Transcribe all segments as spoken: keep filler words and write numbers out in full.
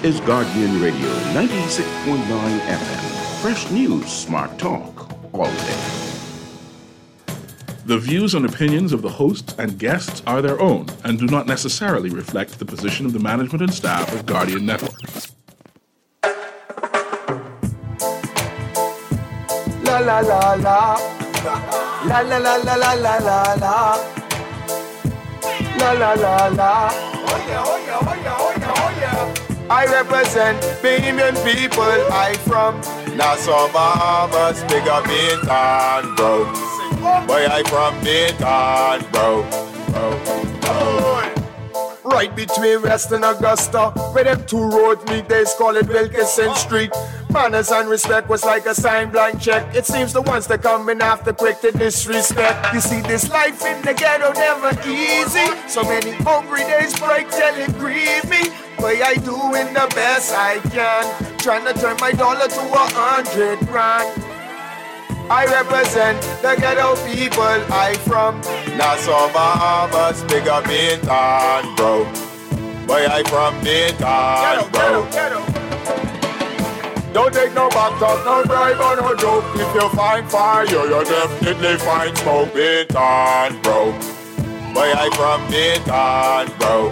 is Guardian Radio ninety-six point nine F M. Fresh news, smart talk, all day. The views and opinions of the hosts and guests are their own and do not necessarily reflect the position of the management and staff of Guardian Network. La la la la. La la la la la la la la. La la la la. Oh yeah, oh yeah, oh yeah, oh yeah, oh yeah. I represent Bahamian people. I from Nassau, Bahamas, big up Bintan, bro. Boy, I from Bintan, bro. bro. Oh. Right between West and Augusta, where them two roads meet, they call it Wilkinson Street. Manners and respect was like a sign blank check. It seems the ones that coming after quick to disrespect. You see, this life in the ghetto never easy. So many hungry days break till it grieve me. But I doing the best I can, trying to turn my dollar to a hundred grand. I represent the ghetto people. I from Nassau, Bahamas, big up Bintan, bro. Boy, I from Bintan, bro. Ghetto, ghetto, ghetto. Don't take no back talk, no bribe or no joke. If you find fire, you definitely find smoke. Bintan, bro. Boy, I from Bintan, bro.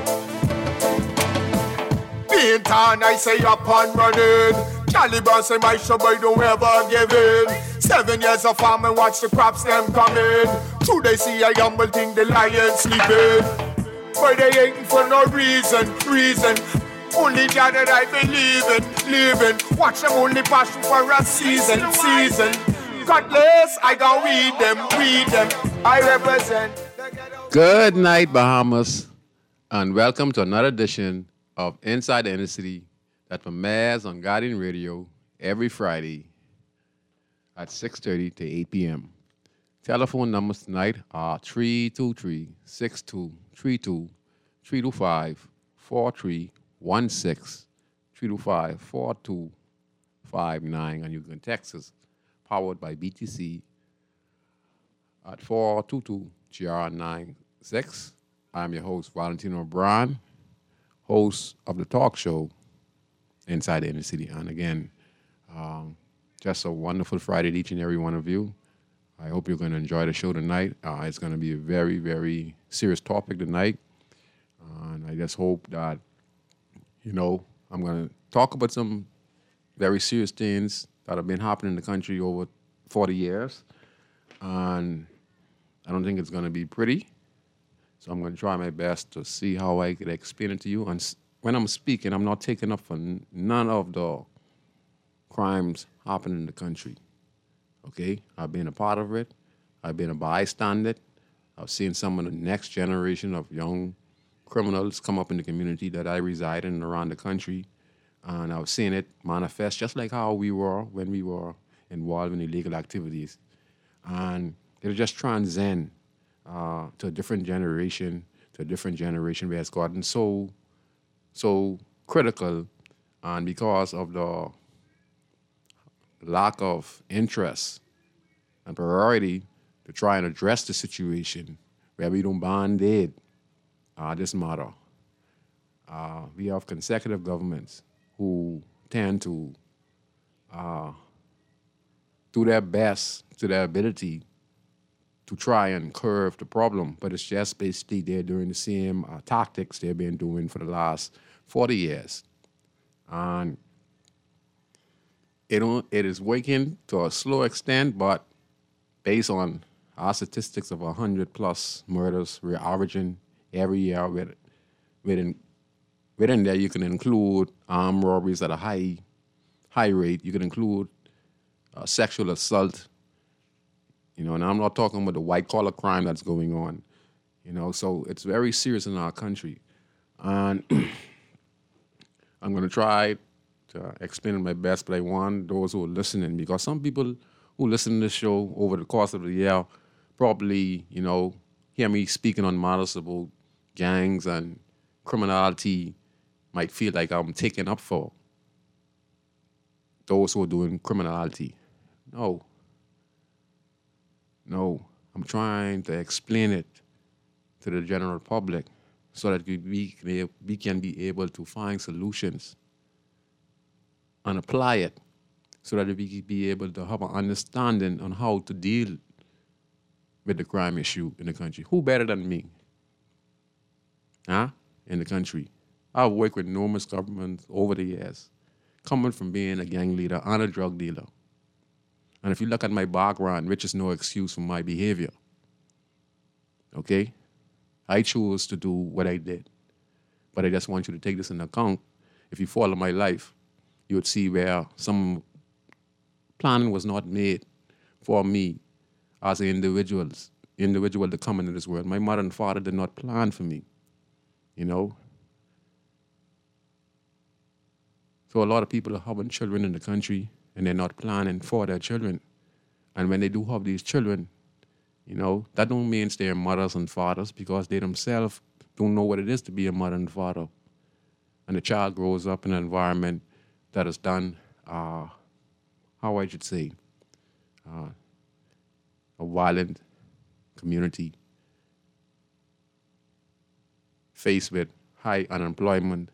Bintan, I say up and running. Caliban say my show boy don't ever give in. Seven years of farm and watch the crops them coming. Two they see a humble thing, the lion sleeping. But they ain't for no reason, reason. Only God that I believe in, living. Watch them only passion for a season, season. Godless, I go weed them, weed them. I represent. Good night, Bahamas, and welcome to another edition of Inside the Inner City that premieres on Guardian Radio every Friday at six thirty to eight p.m. Telephone numbers tonight are three two three, six two three two, three two five, four three one six, three two five, four two five nine, and you can text us, powered by B T C, at four two two G R nine six. I'm your host, Valentino Brown, host of the talk show Inside the Inner City. And again, um, just a wonderful Friday to each and every one of you. I hope you're going to enjoy the show tonight. Uh, it's going to be a very, very serious topic tonight. Uh, and I just hope that, you know, I'm going to talk about some very serious things that have been happening in the country over forty years. And I don't think it's going to be pretty. So I'm going to try my best to see how I can explain it to you. And when I'm speaking, I'm not taking up for n- none of the crimes happening in the country. Okay? I've been a part of it. I've been a bystander. I've seen some of the next generation of young criminals come up in the community that I reside in around the country. And I've seen it manifest just like how we were when we were involved in illegal activities. And it'll just transcend uh, to a different generation, to a different generation where it's gotten so so critical, and because of the lack of interest and priority to try and address the situation where we don't band-aid uh, this matter. Uh, we have consecutive governments who tend to uh, do their best to their ability to try and curb the problem, but it's just basically they're doing the same uh, tactics they've been doing for the last forty years. And it, don't, it is working to a slow extent, but based on our statistics of one hundred plus murders we're averaging every year, with, within, within there you can include armed robberies at a high, high rate. You can include uh, sexual assault. You know, and I'm not talking about the white-collar crime that's going on, you know, so it's very serious in our country. And I'm going to try to explain it my best, but I want those who are listening, because some people who listen to this show over the course of the year probably, you know, hear me speaking on matters about gangs and criminality, might feel like I'm taking up for those who are doing criminality. No. No, I'm trying to explain it to the general public so that we, we, we can be able to find solutions and apply it so that we can be able to have an understanding on how to deal with the crime issue in the country. Who better than me? Huh? In the country. I've worked with numerous governments over the years, coming from being a gang leader and a drug dealer. And if you look at my background, which is no excuse for my behavior, okay? I chose to do what I did. But I just want you to take this into account. If you follow my life, you would see where some planning was not made for me as an individual, individual to come into this world. My mother and father did not plan for me, you know? So a lot of people are having children in the country and they're not planning for their children. And when they do have these children, you know, that don't mean they're mothers and fathers because they themselves don't know what it is to be a mother and father. And the child grows up in an environment that is done, uh, how I should say, uh, a violent community faced with high unemployment,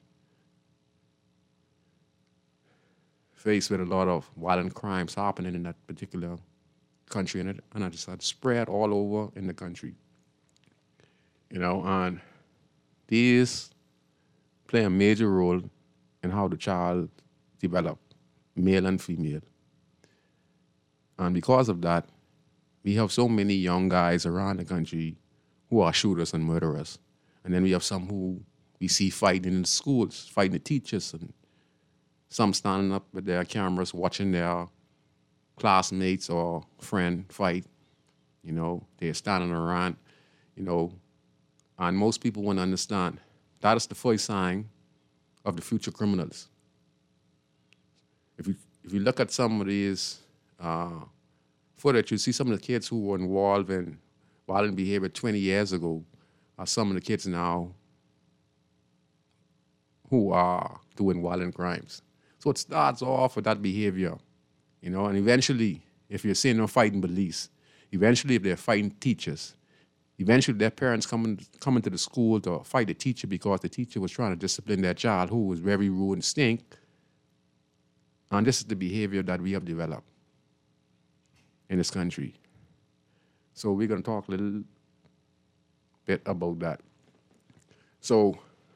faced with a lot of violent crimes happening in that particular country, and it, and it just had spread all over in the country. You know, and these play a major role in how the child develop, male and female. And because of that, we have so many young guys around the country who are shooters and murderers. And then we have some who we see fighting in schools, fighting the teachers, and some standing up with their cameras watching their classmates or friend fight. You know, they're standing around, you know, and most people won't understand. That is the first sign of the future criminals. If you if you look at some of these uh, footage, you see some of the kids who were involved in violent behavior twenty years ago are some of the kids now who are doing violent crimes. So it starts off with that behavior, you know, and eventually, if you're seeing them fighting police, eventually if they're fighting teachers, eventually their parents come, come into the school to fight the teacher because the teacher was trying to discipline their child who was very rude and stink. And this is the behavior that we have developed in this country. So we're going to talk a little bit about that. So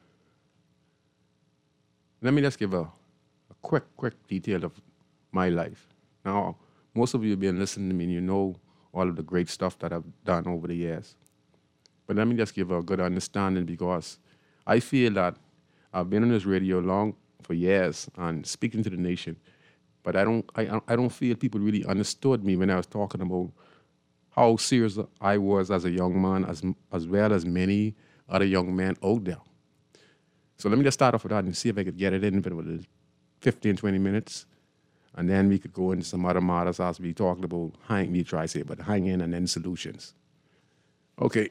let me just give a, a quick, quick detail of my life. Now, most of you have been listening to me and you know all of the great stuff that I've done over the years. But let me just give a good understanding because I feel that I've been on this radio long for years and speaking to the nation, but I don't, I, I don't feel people really understood me when I was talking about how serious I was as a young man, as as well as many other young men out there. So let me just start off with that and see if I could get it in about fifteen, twenty minutes, and then we could go into some other matters as we talked about hang, we try to say, but hanging and then solutions. Okay.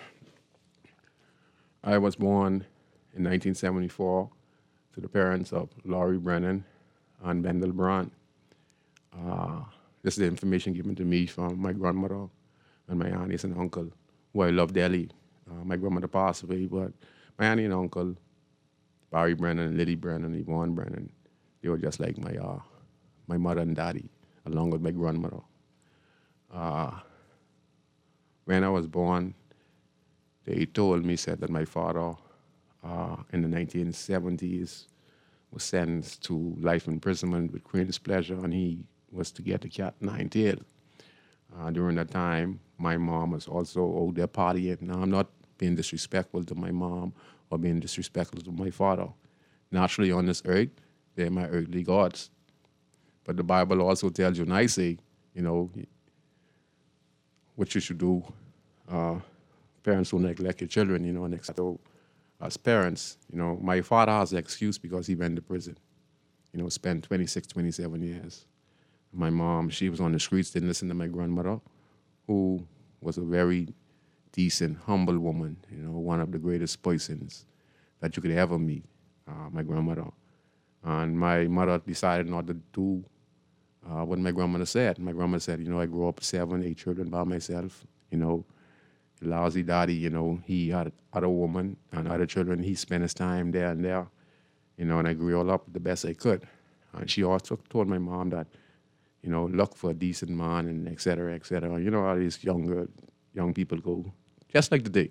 I was born in nineteen seventy-four to the parents of Laurie Brennan and Bendel Brown. Uh, this is the information given to me from my grandmother and my aunties and uncle, who I love dearly. Uh, my grandmother passed away, but my auntie and uncle, Barry Brennan, Liddy Brennan, Yvonne Brennan, they were just like my uh, my mother and daddy, along with my grandmother. Uh, when I was born, they told me, said that my father uh, in the nineteen seventies was sentenced to life imprisonment with Queen's pleasure, and he was to get the cat nine tail. Uh, during that time, my mom was also out there partying. Now, I'm not being disrespectful to my mom or being disrespectful to my father. Naturally, on this earth, they're my earthly gods. But the Bible also tells you, and I say, you know, what you should do. Uh, parents don't neglect your children, you know, and so as parents, you know, my father has an excuse because he went to prison, you know, spent twenty-six, twenty-seven years. My mom, she was on the streets, didn't listen to my grandmother, who was a very decent, humble woman, you know, one of the greatest persons that you could ever meet, uh, my grandmother. And my mother decided not to do uh, what my grandmother said. My grandmother said, you know, I grew up with seven, eight children by myself, you know, lousy daddy, you know, he had other women and other children. He spent his time there and there, you know, and I grew all up the best I could. And she also told my mom that, you know, look for a decent man and et cetera, et cetera. You know how these younger young people go, just like today.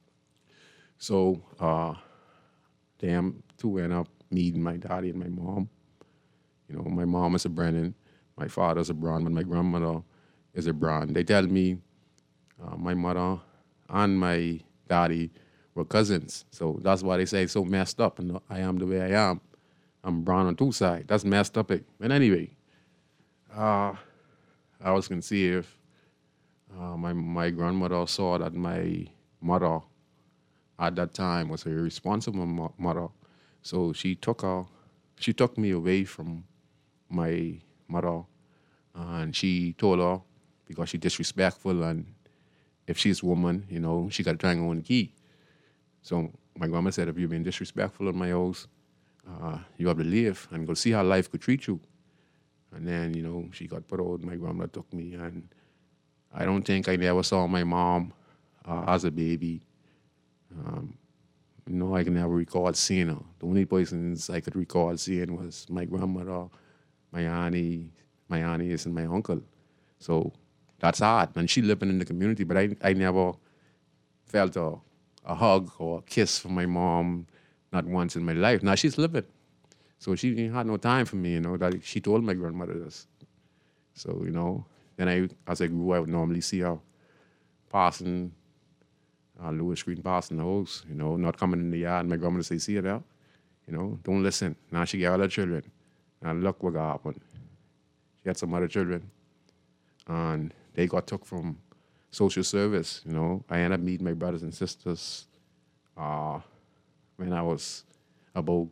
So uh, them two end up meeting my daddy and my mom. You know, my mom is a Brennan, my father's a Brown, but my grandmother is a Brown. They tell me uh, my mother and my daddy were cousins. So that's why they say it's so messed up, and I am the way I am. I'm brown on two sides. That's messed up. But anyway, uh, I was conceived. Uh, my my grandmother saw that my mother at that time was a irresponsible mo- mother, so she took her, she took me away from my mother, and she told her because she's disrespectful, and if she's a woman, you know, she got to try and own the key. So my grandma said, if you've been disrespectful in my house, uh, you have to leave and go see how life could treat you. And then, you know, she got put out. My grandma took me, and I don't think I never saw my mom uh, as a baby. Um, no, I can never recall seeing her. The only persons I could recall seeing was my grandmother, my auntie, my aunties, and my uncle. So that's hard. And she living in the community, but I, I never felt a, a hug or a kiss from my mom, not once in my life. Now she's living. So she had no time for me, you know, that she told my grandmother this. So, you know, then I, as I grew, I would normally see her passing, uh, Lewis Green passing the house, you know, not coming in the yard. My grandmother say, see her there? You know, don't listen. Now she got all her children. Now look what happened. She had some other children. And they got took from social service, you know. I ended up meeting my brothers and sisters uh, when I was about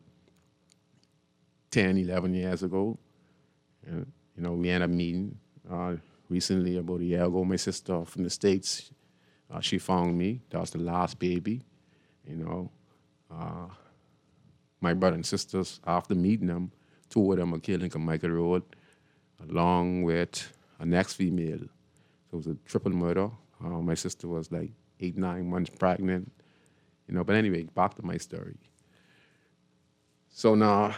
ten, eleven years ago. And, you know, we ended up meeting uh, recently, about a year ago. My sister from the States, uh, she found me. That was the last baby, you know. Uh, my brother and sisters, after meeting them, two of them were killed in Carmichael Road, along with a next female. So it was a triple murder. Uh, my sister was like eight, nine months pregnant, you know. But anyway, back to my story. So now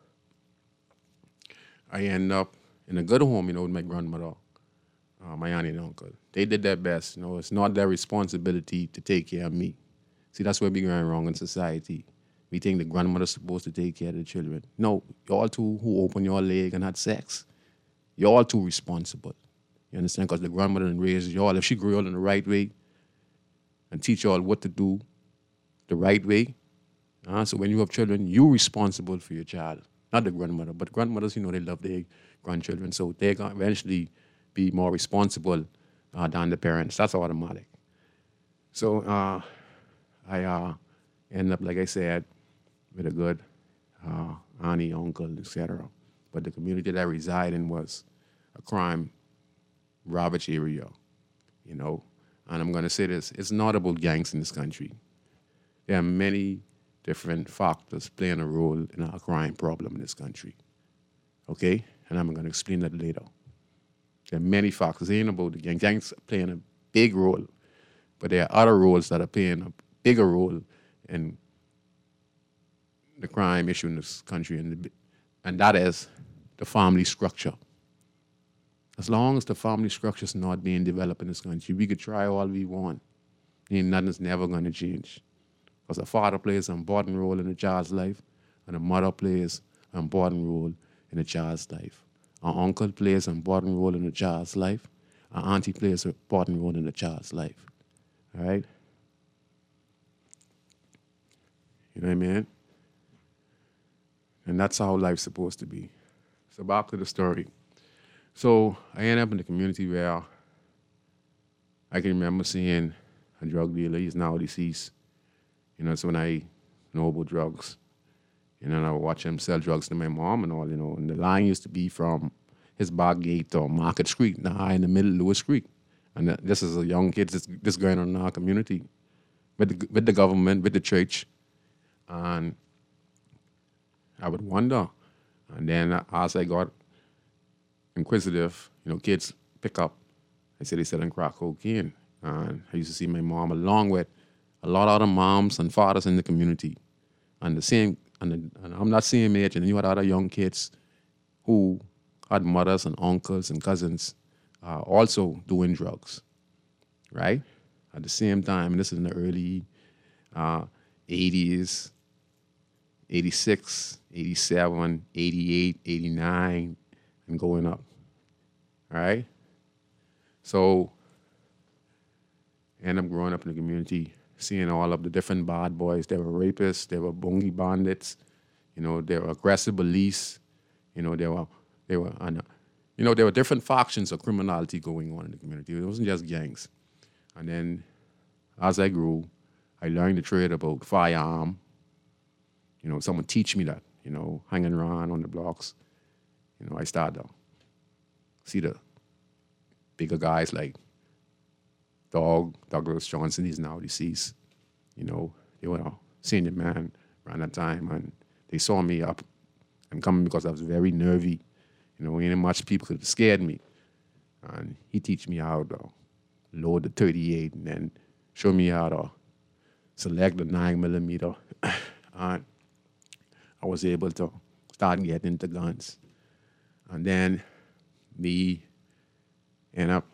I end up in a good home, you know, with my grandmother, uh, my auntie and uncle. They did their best, you know. It's not their responsibility to take care of me. See, that's where we're going wrong in society. We think the grandmother's supposed to take care of the children. No, y'all two who open your leg and had sex, y'all too responsible. You understand? Because the grandmother and raised y'all. If she grew y'all in the right way and teach y'all what to do the right way, uh, so when you have children, you're responsible for your child, not the grandmother. But grandmothers, you know, they love their grandchildren, so they're going to eventually be more responsible uh, than the parents. That's automatic. So uh, I uh, end up, like I said, with a good uh, auntie, uncle, et cetera. But the community that I reside in was a crime ravaged area, you know. And I'm going to say this, it's not about gangs in this country. There are many different factors playing a role in our crime problem in this country, okay? And I'm going to explain that later. There are many factors. It ain't about the gang. Gangs are playing a big role, but there are other roles that are playing a bigger role in the crime issue in this country, and, the, and that is the family structure. As long as the family structure is not being developed in this country, we could try all we want. And nothing's never going to change. Because a father plays an important role in a child's life, and a mother plays an important role in a child's life. An uncle plays an important role in a child's life. An auntie plays an important role in a child's life. All right? You know what I mean? And that's how life's supposed to be. So back to the story. So I ended up in a community where I can remember seeing a drug dealer. He's now deceased. You know, so when I know about drugs, you know, and I would watch him sell drugs to my mom and all, you know, and the line used to be from his back gate or Market Street, now in the middle of Lewis Creek. And this is a young kid, this, this going on in our community with the, with the government, with the church. And I would wonder. And then as I got inquisitive, you know, kids pick up. I said they selling crack cocaine. And I used to see my mom along with a lot of other moms and fathers in the community. And the same, and, the, and I'm not same age, and you had other young kids, who had mothers and uncles and cousins uh, also doing drugs, right? At the same time, and this is in the early uh, eighties, eighty-six, eighty-seven, eighty-eight, eighty-nine, and going up, all right? So, and I'm growing up in the community, seeing all of the different bad boys. There were rapists, there were bongi bandits, you know, there were aggressive police, you know, there were, there were, uh, you know, there were different factions of criminality going on in the community. It wasn't just gangs. And then, as I grew, I learned the trade about firearm. You know, someone teach me that, you know, hanging around on the blocks. You know, I started to see the bigger guys like Dog, Douglas Johnson, he's now deceased. You know, they were a senior man around that time, and they saw me up and coming because I was very nervy. You know, ain't much people could have scared me. And he teach me how to load the thirty-eight and then show me how to select the nine millimeter. And I was able to start getting into guns. And then me end up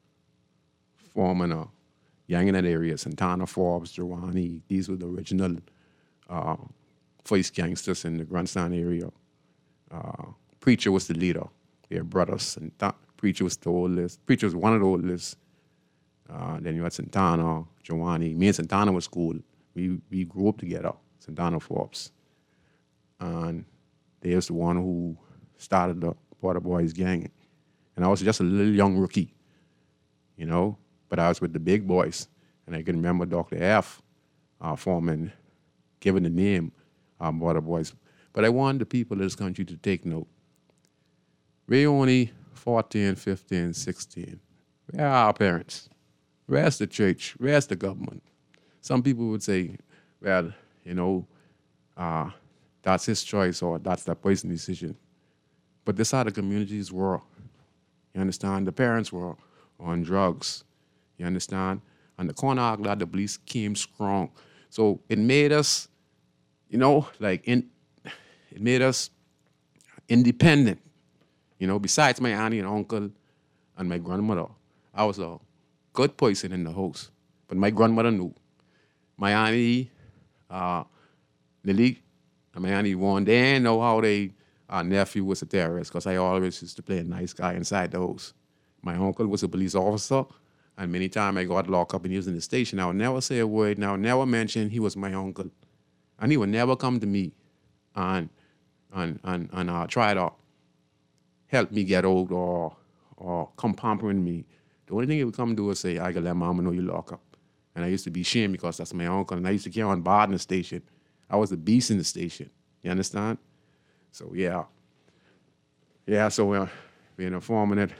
forming a gang in that area, Santana, Forbes, Jawani. These were the original uh, first gangsters in the Grandstand area. Uh, Preacher was the leader. Their brothers. And Th- Preacher was the oldest. Preacher was one of the oldest. Uh, then you had Santana, Jawani. Me and Santana was cool. We we grew up together, Santana Forbes. And they was the one who started the Border Boys gang. And I was just a little young rookie, you know, but I was with the big boys. And I can remember Doctor F. Uh, Foreman giving the name um, Border Boys. But I want the people of this country to take note. We're only fourteen, fifteen, sixteen. Where are our parents? Where's the church? Where's the government? Some people would say, well, you know, uh, that's his choice or that's that person's decision. But this how the communities were. You understand? The parents were on drugs. You understand? And the corner that the police came strong. So it made us, you know, like, in, it made us independent. You know, besides my auntie and uncle and my grandmother, I was a good person in the house. But my grandmother knew. My auntie, uh, Lily, and my auntie Warren, they didn't know how they, our nephew was a terrorist because I always used to play a nice guy inside the house. My uncle was a police officer, and many times I got locked up and he was in the station. I would never say a word, and I would never mention he was my uncle. And he would never come to me and, and, and, and uh, try to help me get out or, or come pampering me. The only thing he would come do is say, I gotta let mama know you lock up. And I used to be ashamed because that's my uncle. And I used to carry on bar in the station. I was the beast in the station. You understand? So, yeah. Yeah, so we're, we're informing it.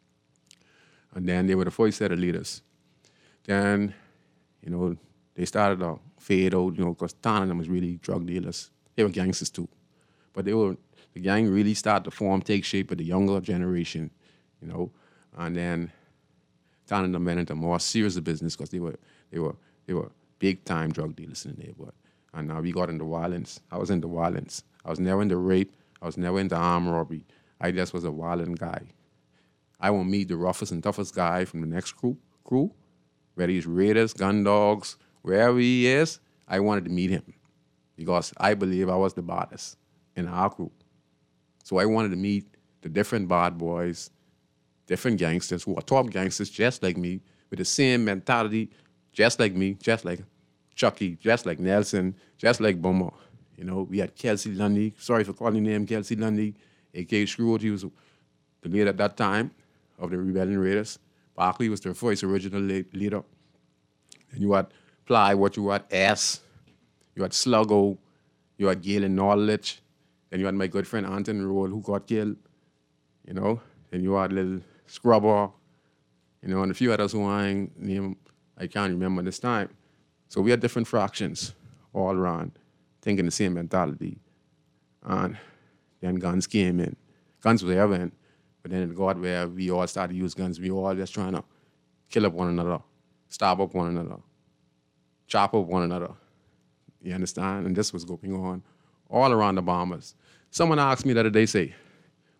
And then they were the first set of leaders. Then, you know, they started to fade out, you know, because ten of them was really drug dealers. They were gangsters too. But they were, the gang really started to form, take shape with the younger generation, you know. And then ten of them went into more serious business because they were, they were, they were big time drug dealers in the neighborhood. And now we got into violence. I was into violence. I was never into rape. I was never into armed robbery. I just was a violent guy. I will meet the roughest and toughest guy from the next crew, crew, whether he's raiders, gun dogs, wherever he is, I wanted to meet him because I believe I was the baddest in our crew. So I wanted to meet the different bad boys, different gangsters who are top gangsters just like me, with the same mentality, just like me, just like Chucky, just like Nelson, just like Bummer. You know, we had Kelsey Lundy. Sorry for calling him Kelsey Lundy, a k a. Screwed. He was the leader at that time of the Rebellion Raiders. Barkley was their first original leader. And you had Ply, what you had S, you had Sluggo, you had Galen Norlich, then you had my good friend Anton Roll who got killed, you know, then you had little Scrubber, you know, and a few others who I ain't name, I can't remember this time. So we had different fractions all around, thinking the same mentality. And then guns came in. Guns were ever in. But then it got where we all started to use guns. We all just trying to kill up one another, stab up one another, chop up one another. You understand? And this was going on all around the Bahamas. Someone asked me the other day, say,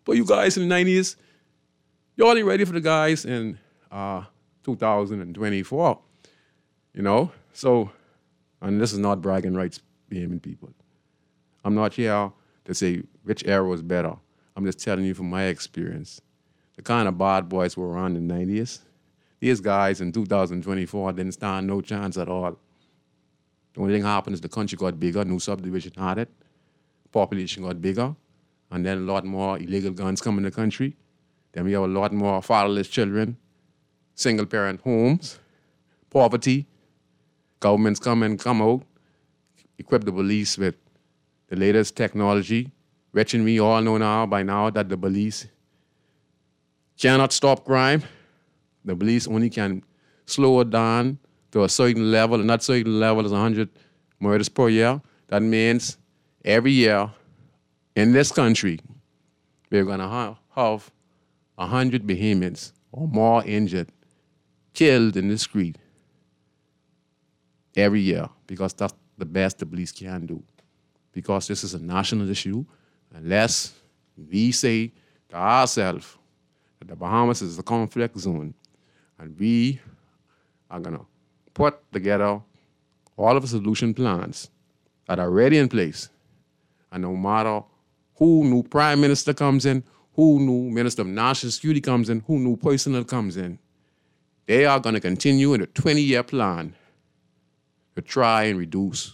But you guys in the nineties, y'all ain't ready for the guys in uh, two thousand twenty-four, you know? So, and this is not bragging rights behaving people. I'm not here to say which era was better. I'm just telling you from my experience. The kind of bad boys were around in the nineties, these guys in two thousand twenty-four didn't stand no chance at all. The only thing happened is the country got bigger, new subdivision added, population got bigger, and then a lot more illegal guns come in the country. Then we have a lot more fatherless children, single-parent homes, poverty. Governments come and come out, equip the police with the latest technology, which we all know now by now that the police cannot stop crime. The police only can slow it down to a certain level, and that certain level is one hundred murders per year. That means every year in this country, we're going to have one hundred Bahamians or more injured, killed in the street every year, because that's the best the police can do. Because this is a national issue, unless we say to ourselves that the Bahamas is a conflict zone, and we are going to put together all of the solution plans that are already in place. And no matter who new prime minister comes in, who new minister of national security comes in, who new personnel comes in, they are going to continue in a twenty-year plan to try and reduce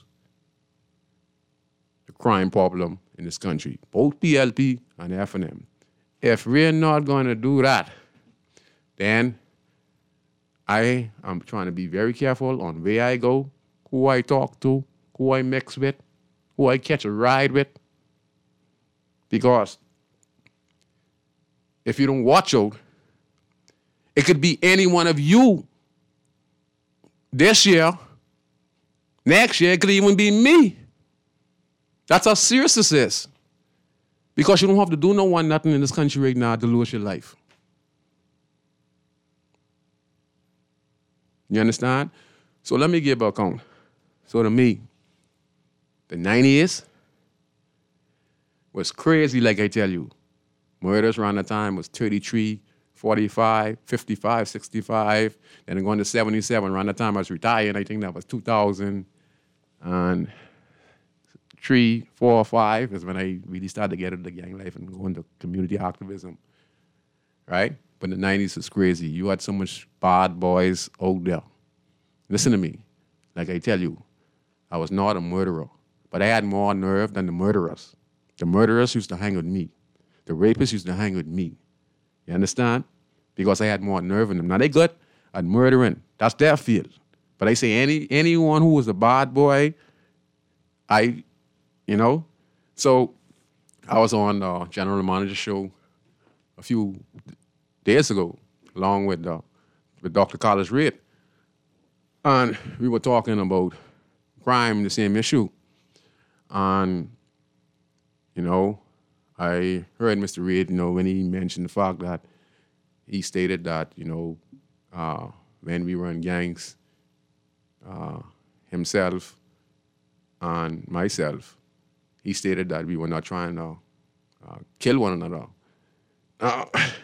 the crime problem in this country, both P L P and F N M. If we're not going to do that, then I am trying to be very careful on where I go, who I talk to, who I mix with, who I catch a ride with. Because if you don't watch out, it could be any one of you this year. Next year, it could even be me. That's how serious this is. Because you don't have to do no one nothing in this country right now to lose your life. You understand? So let me give a count. So to me, the nineties was crazy, like I tell you. Murders around the time was thirty-three, forty-five, fifty-five, sixty-five. Then going to seventy-seven. Around the time I was retired, I think that was two thousand three, four, five is when I really started to get into the gang life and go into community activism. Right? But the nineties was crazy. You had so much bad boys out there. Listen to me. Like I tell you, I was not a murderer, but I had more nerve than the murderers. The murderers used to hang with me. The rapists used to hang with me. You understand? Because I had more nerve in them. Now, they good at murdering. That's their field. But I say any anyone who was a bad boy, I, you know. So I was on the General Manager show a few days ago, along with uh, with Doctor Carlos Reid, and we were talking about crime, the same issue. And you know, I heard Mister Reid, you know, when he mentioned the fact that he stated that, you know, uh, when we were in gangs, uh, himself and myself, he stated that we were not trying to uh, kill one another. Uh,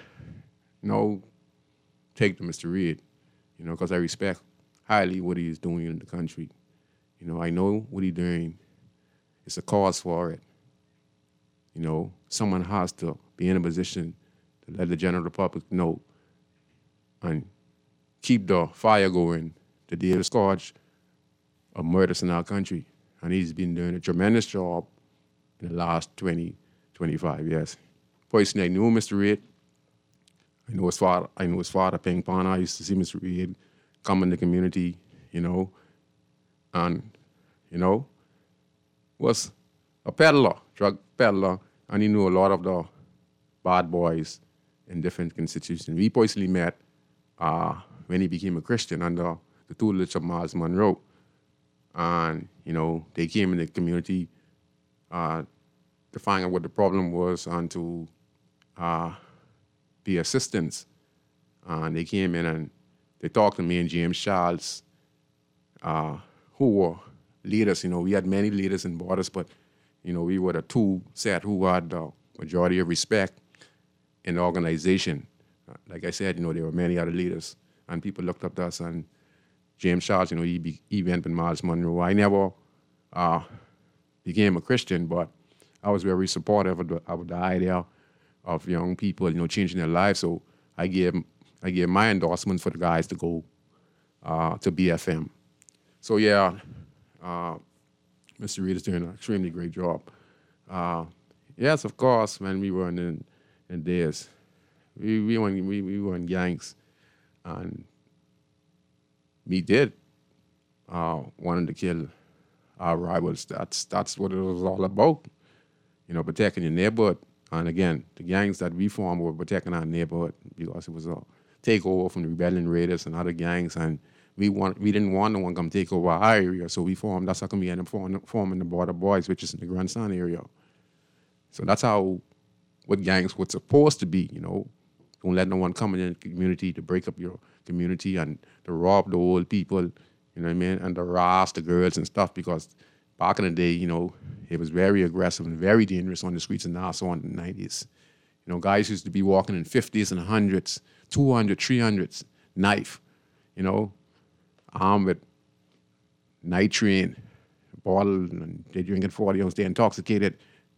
no, take to Mister Reid, you know, because I respect highly what he is doing in the country. You know, I know what he's doing. It's a cause for it. You know, someone has to be in a position to let the general public know and keep the fire going to deal with the scourge of murders in our country. And he's been doing a tremendous job in the last twenty, twenty-five years. Personally, I knew Mister Reid. I know his father, I know his father, Peng Pana. I used to see Mister Reid come in the community, you know, and, you know, was a peddler, drug peddler, and he knew a lot of the bad boys in different constitutions. We personally met uh, when he became a Christian under the tutelage of Miles Monroe. And, you know, they came in the community uh, to find out what the problem was and to uh, be assistants. And they came in and they talked to me and James Charles, uh, who were leaders. You know, we had many leaders in Borders, but, you know, we were the two set who had the majority of respect in the organization. Like I said, you know, there were many other leaders, and people looked up to us. And James Charles, you know, he, be, he went with Miles Monroe. I never uh, became a Christian, but I was very supportive of the, of the idea of young people, you know, changing their lives. So I gave I gave my endorsement for the guys to go uh, to B F M. So yeah, uh, Mister Reed is doing an extremely great job. Uh, yes, of course, when we were in in days, we we were in, we, we were in gangs, and we did uh, wanted to kill our rivals. That's that's what it was all about, you know, protecting your neighborhood. And again, the gangs that we formed were protecting our neighborhood because it was a takeover from the rebellion raiders and other gangs, and we want we didn't want no one to come take over our area, so we formed. That's how come we ended up forming, forming the Border Boys, which is in the Grandson area. So that's how what gangs were supposed to be, you know. Don't let no one come in the community to break up your community and to rob the old people, you know what I mean, and to harass the girls and stuff, because back in the day, you know, it was very aggressive and very dangerous on the streets in Nassau in the nineties. You know, guys used to be walking in fifties and hundreds, two hundred, three hundreds, knife, you know, armed with nitrate, bottle, and they're drinking forty ounce, they're intoxicated.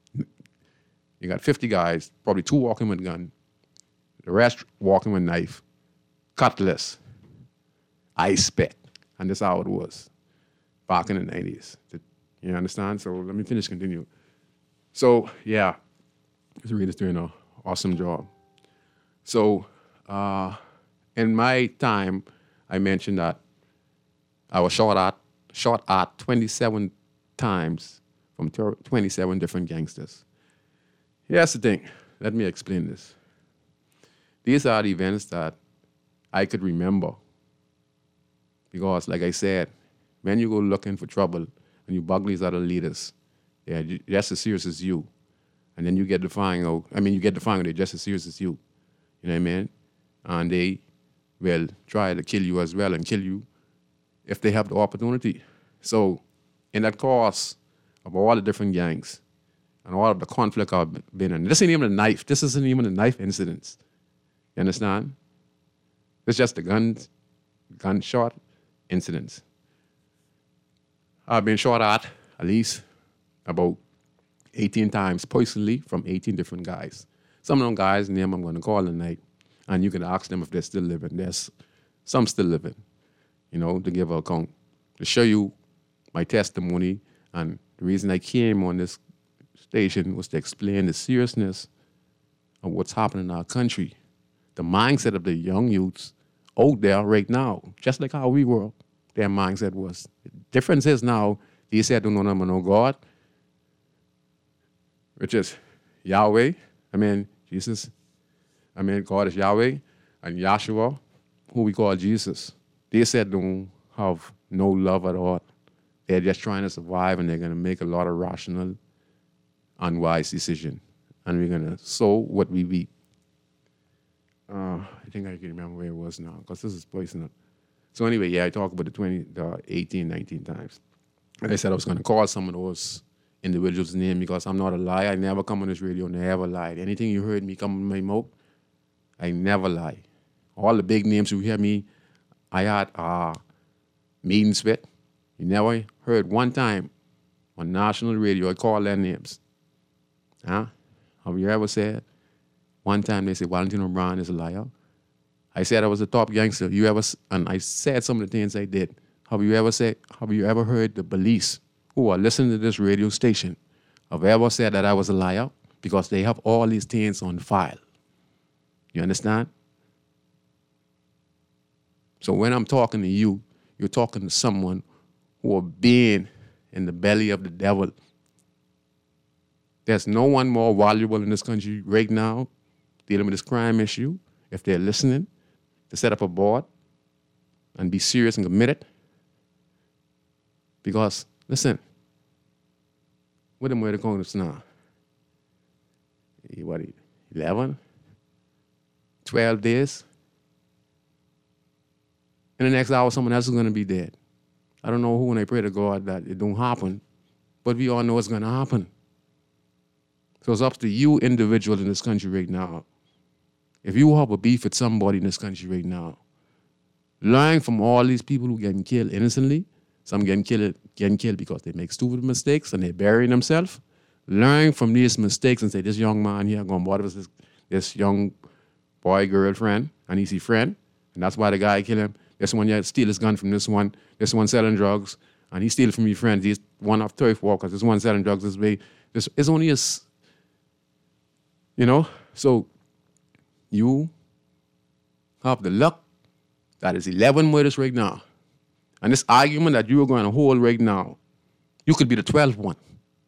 You got fifty guys, probably two walking with gun, the rest walking with knife, cutlass, ice pick, and that's how it was back in the nineties. You understand? So let me finish, continue. So, yeah, Mister Reed is doing an awesome job. So, uh, in my time, I mentioned that I was shot at, shot at twenty-seven times from twenty-seven different gangsters. Here's the thing. Let me explain this. These are the events that I could remember because, like I said, when you go looking for trouble and you bug these other leaders, they're just as serious as you. And then you get to find out, I mean, you get to find out they're just as serious as you. You know what I mean? And they will try to kill you as well and kill you if they have the opportunity. So in that course of all the different gangs and all of the conflict I've been in, this ain't even a knife. This isn't even a knife incidents. You understand? It's just the guns, gunshot incidents. I've been shot at at least about eighteen times personally from eighteen different guys. Some of them guys' name I'm going to call tonight, and you can ask them if they're still living. There's some still living, you know, to give an account, to show you my testimony. And the reason I came on this station was to explain the seriousness of what's happening in our country, the mindset of the young youths out there right now, just like how we were, their mindset was. The difference is now, they said, don't know them, no God, which is Yahweh. I mean, Jesus. I mean, God is Yahweh. And Yahshua, who we call Jesus. They said don't have no love at all. They're just trying to survive, and they're going to make a lot of rational, unwise decisions. And we're going to sow what we reap. Uh, I think I can remember where it was now, because this is personal. So anyway, yeah, I talked about the twenty, the eighteen, nineteen times. And I said I was going to call some of those individuals' name because I'm not a liar. I never come on this radio, never lied. Anything you heard me come in my mouth, I never lie. All the big names you hear me, I had uh, meetings with. You never heard one time on national radio I call their names. Huh? Have you ever said? One time they said Valentino Brown is a liar. I said I was a top gangster. You ever? And I said some of the things I did. Have you ever said? Have you ever heard the police who are listening to this radio station have ever said that I was a liar? Because they have all these things on file. You understand? So when I'm talking to you, you're talking to someone who are being in the belly of the devil. There's no one more valuable in this country right now dealing with this crime issue, if they're listening, to set up a board and be serious and committed. Because, listen, what am I going to now? What, eleven? twelve days? In the next hour, someone else is going to be dead. I don't know who, and I pray to God that it don't happen, but we all know it's going to happen. So it's up to you individuals in this country right now If you have a beef with somebody in this country right now, learn from all these people who getting killed innocently. Some getting killed, getting killed because they make stupid mistakes and they bury themselves. Learn from these mistakes and say, this young man here going to bother this, this young boy, girlfriend, and he's his friend, and that's why the guy killed him. This one here steal his gun from this one. This one selling drugs, and he steal from your friends. He's one of turf walkers. This one selling drugs this way. This is only a, you know. So you have the luck that is eleven murders right now, and this argument that you are going to hold right now, you could be the twelfth one.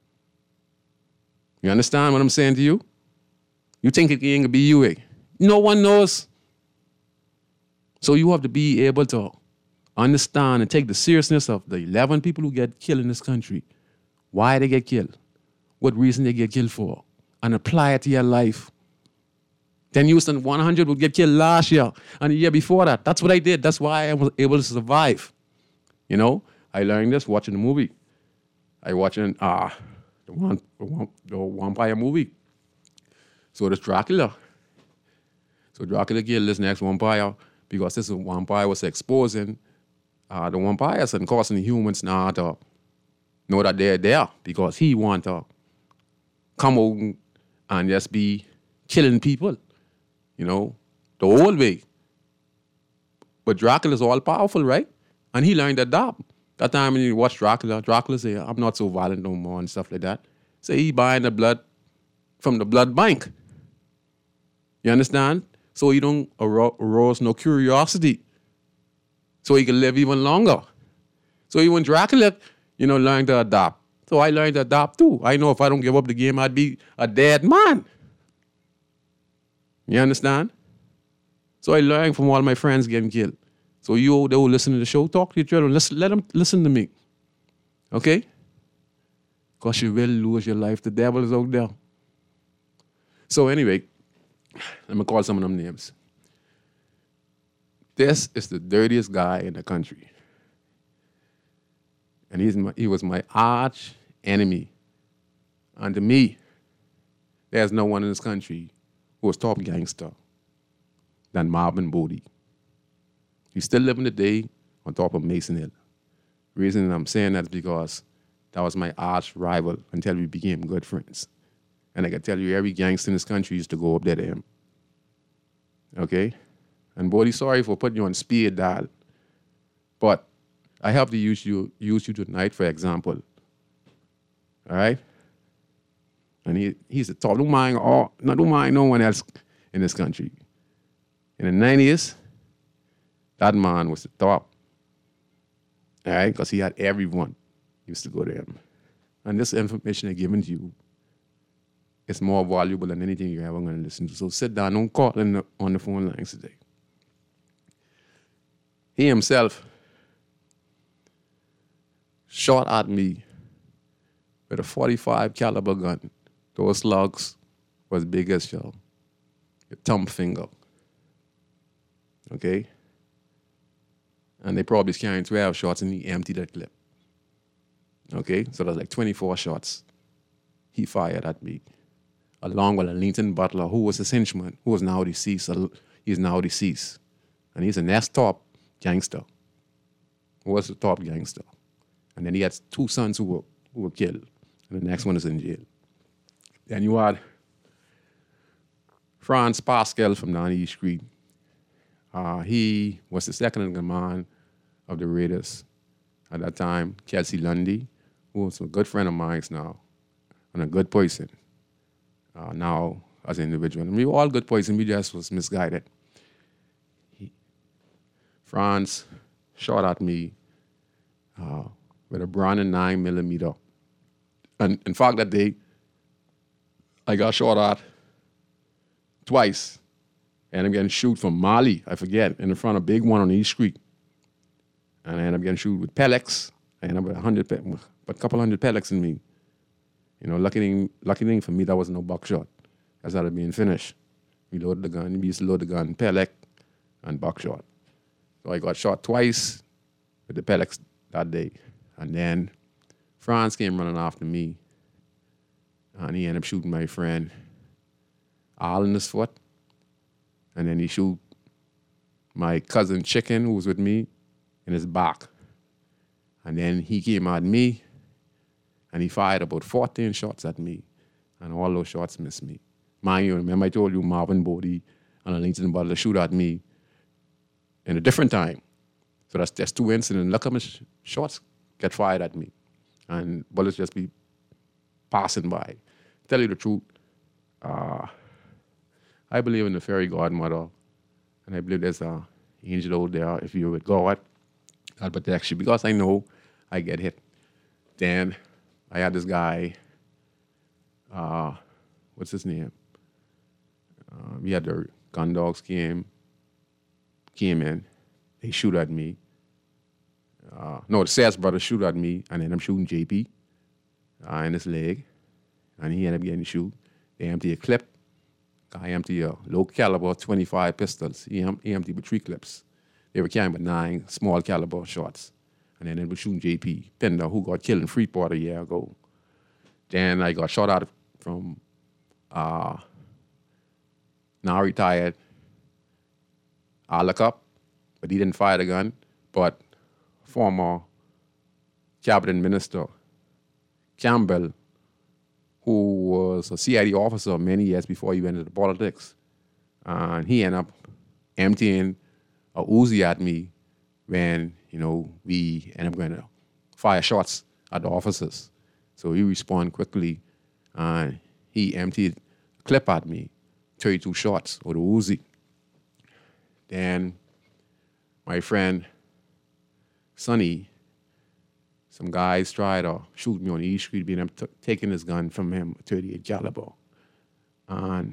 You understand what I'm saying to you? You think it ain't gonna be you, eh? No one knows. So you have to be able to understand and take the seriousness of the eleven people who get killed in this country, why they get killed, what reason they get killed for, and apply it to your life. ten Houston one hundred would get killed last year and the year before that. That's what I did. That's why I was able to survive. You know, I learned this watching the movie. I watching uh, the, one, the, the vampire movie. So this Dracula. So Dracula killed this next vampire because this vampire was exposing uh, the vampires and causing the humans now to know that they're there because he want to come out and just be killing people, you know, the old way. But Dracula's all powerful, right? And he learned that job. That time when you watch Dracula, Dracula say, I'm not so violent no more and stuff like that. So he buying the blood from the blood bank. You understand? So he don't arouse no curiosity. So he can live even longer. So even Dracula, you know, learned to adapt. So I learned to adapt too. I know if I don't give up the game, I'd be a dead man. You understand? So I learned from all my friends getting killed. So you, they will listen to the show, talk to your children, listen, let them listen to me. Okay? Because you will lose your life. The devil is out there. So anyway, let me call some of them names. This is the dirtiest guy in the country. And he's my, he was my arch enemy. And to me, there's no one in this country who was top gangster than Marvin Bodie. He's still living today on top of Mason Hill. The reason I'm saying that is because that was my arch rival until we became good friends. And I can tell you every gangster in this country used to go up there to him. Okay? And Bodie, sorry for putting you on speed dial. But I have to use you use you tonight for example. All right? And he he's the top. Don't mind all, no, don't mind no one else in this country. In the nineties, that man was the top. All right? Because he had everyone used to go to him. And this information I'm giving to you is more valuable than anything you're ever going to listen to. So sit down, don't call in the, on the phone lines today. He himself shot at me with a forty-five caliber gun. Those slugs was big as your, your thumb finger. Okay? And they probably carrying twelve shots and he emptied that clip. Okay? So that's like twenty-four shots he fired at me. Along with a Linton Butler, who was his henchman, who was now deceased. He's now deceased. And he's the next top gangster. Who was the top gangster. And then he had two sons who were, who were killed. And the next one is in jail. Then you had Franz Pascal from down East Street. Uh, he was the second in command of the Raiders at that time. Kelsey Lundy, who was a good friend of mine now, and a good person uh, now as an individual. And we were all good person, we just was misguided. He, Franz shot at me uh, with a Browning nine millimeter. And in fact, that day, I got shot at twice. And I'm getting shoot from Mali, I forget, in the front of Big One on East Street. And I ended up getting shoot with pellets. I ended up with a hundred, pe- a couple hundred pellets in me. You know, lucky thing, lucky thing for me, that was no buckshot. That's how it being finished. We loaded the gun, we used to load the gun, pellet and buckshot. So I got shot twice with the pellets that day. And then Franz came running after me. And he ended up shooting my friend all in his foot and then he shoot my cousin Chicken, who was with me, in his back. And then he came at me, and he fired about fourteen shots at me, and all those shots missed me. Mind you, remember I told you Marvin Bodie and Ellington Butler shoot at me in a different time. So that's just two incidents. Look how much shots get fired at me, and bullets just be passing by. Tell you the truth, uh, I believe in the fairy godmother, and I believe there's an angel out there. If you're with God, God protects you, because I know I get hit. Then I had this guy, uh, what's his name? Uh, we had the gun dogs came, came in. They shoot at me. Uh, no, the Sayers brothers shoot at me, and then I'm shooting J P uh, in his leg, and he ended up getting shoot. They empty a clip. Guy empty a low caliber twenty-five pistols. He, em- he emptied with three clips. They were carrying with nine small caliber shots. And then they were shooting J P Pender, who got killed in Freeport a year ago. Then I got shot out from uh, now retired Alacup, but he didn't fire the gun. But former cabinet minister Campbell, who was a C I D officer many years before he went into politics, and he ended up emptying a Uzi at me when, you know, we ended up going to fire shots at the officers. So he responded quickly, and he emptied a clip at me, thirty-two shots with a Uzi. Then my friend Sonny, some guys tried to shoot me on East Street, being up t- taking his gun from him, a thirty-eight caliber. And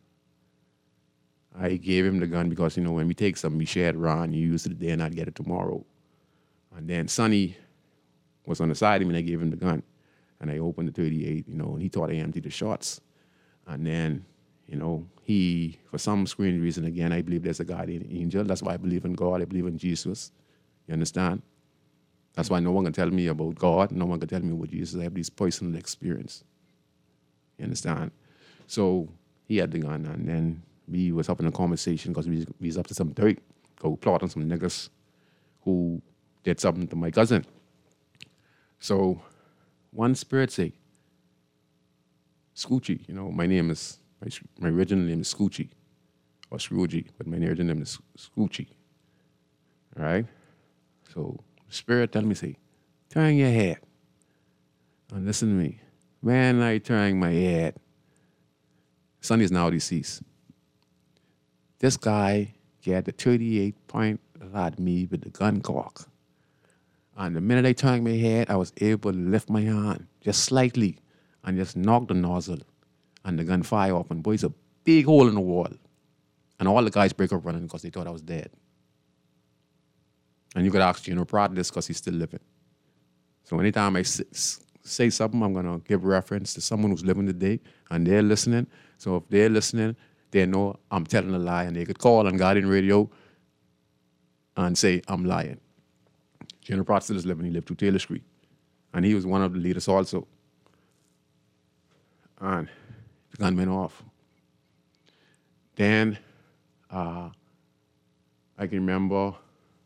I gave him the gun because, you know, when we take something, we share it around, you use it today and not get it tomorrow. And then Sonny was on the side of me, and I gave him the gun. And I opened the thirty-eight, you know, and he thought I emptied the shots. And then, you know, he, for some strange reason, again, I believe there's a guardian angel. That's why I believe in God. I believe in Jesus. You understand? That's why no one can tell me about God. No one can tell me about Jesus. I have this personal experience. You understand? So he had the gun, and then we was up in a conversation because we, we was up to some dirt, go plot on some niggas who did something to my cousin. So one spirit say, Scoochie, you know, my name is, my, my original name is Scoochie, or Scroogie, but my original name is Scoochie. All right? So Spirit tell me, say, turn your head. And listen to me. When I turn my head, Sonny is now deceased. This guy get the thirty-eight point at me with the gun cock. And the minute I turned my head, I was able to lift my hand just slightly and just knock the nozzle. And the gun fire off, and boy, it's a big hole in the wall. And all the guys break up running because they thought I was dead. And you could ask General Pratt this because he's still living. So anytime I s- say something, I'm going to give reference to someone who's living today, and they're listening. So if they're listening, they know I'm telling a lie, and they could call on Guardian Radio and say I'm lying. General Pratt still is living. He lived through Taylor Street. And he was one of the leaders also. And the gun went off. Then uh, I can remember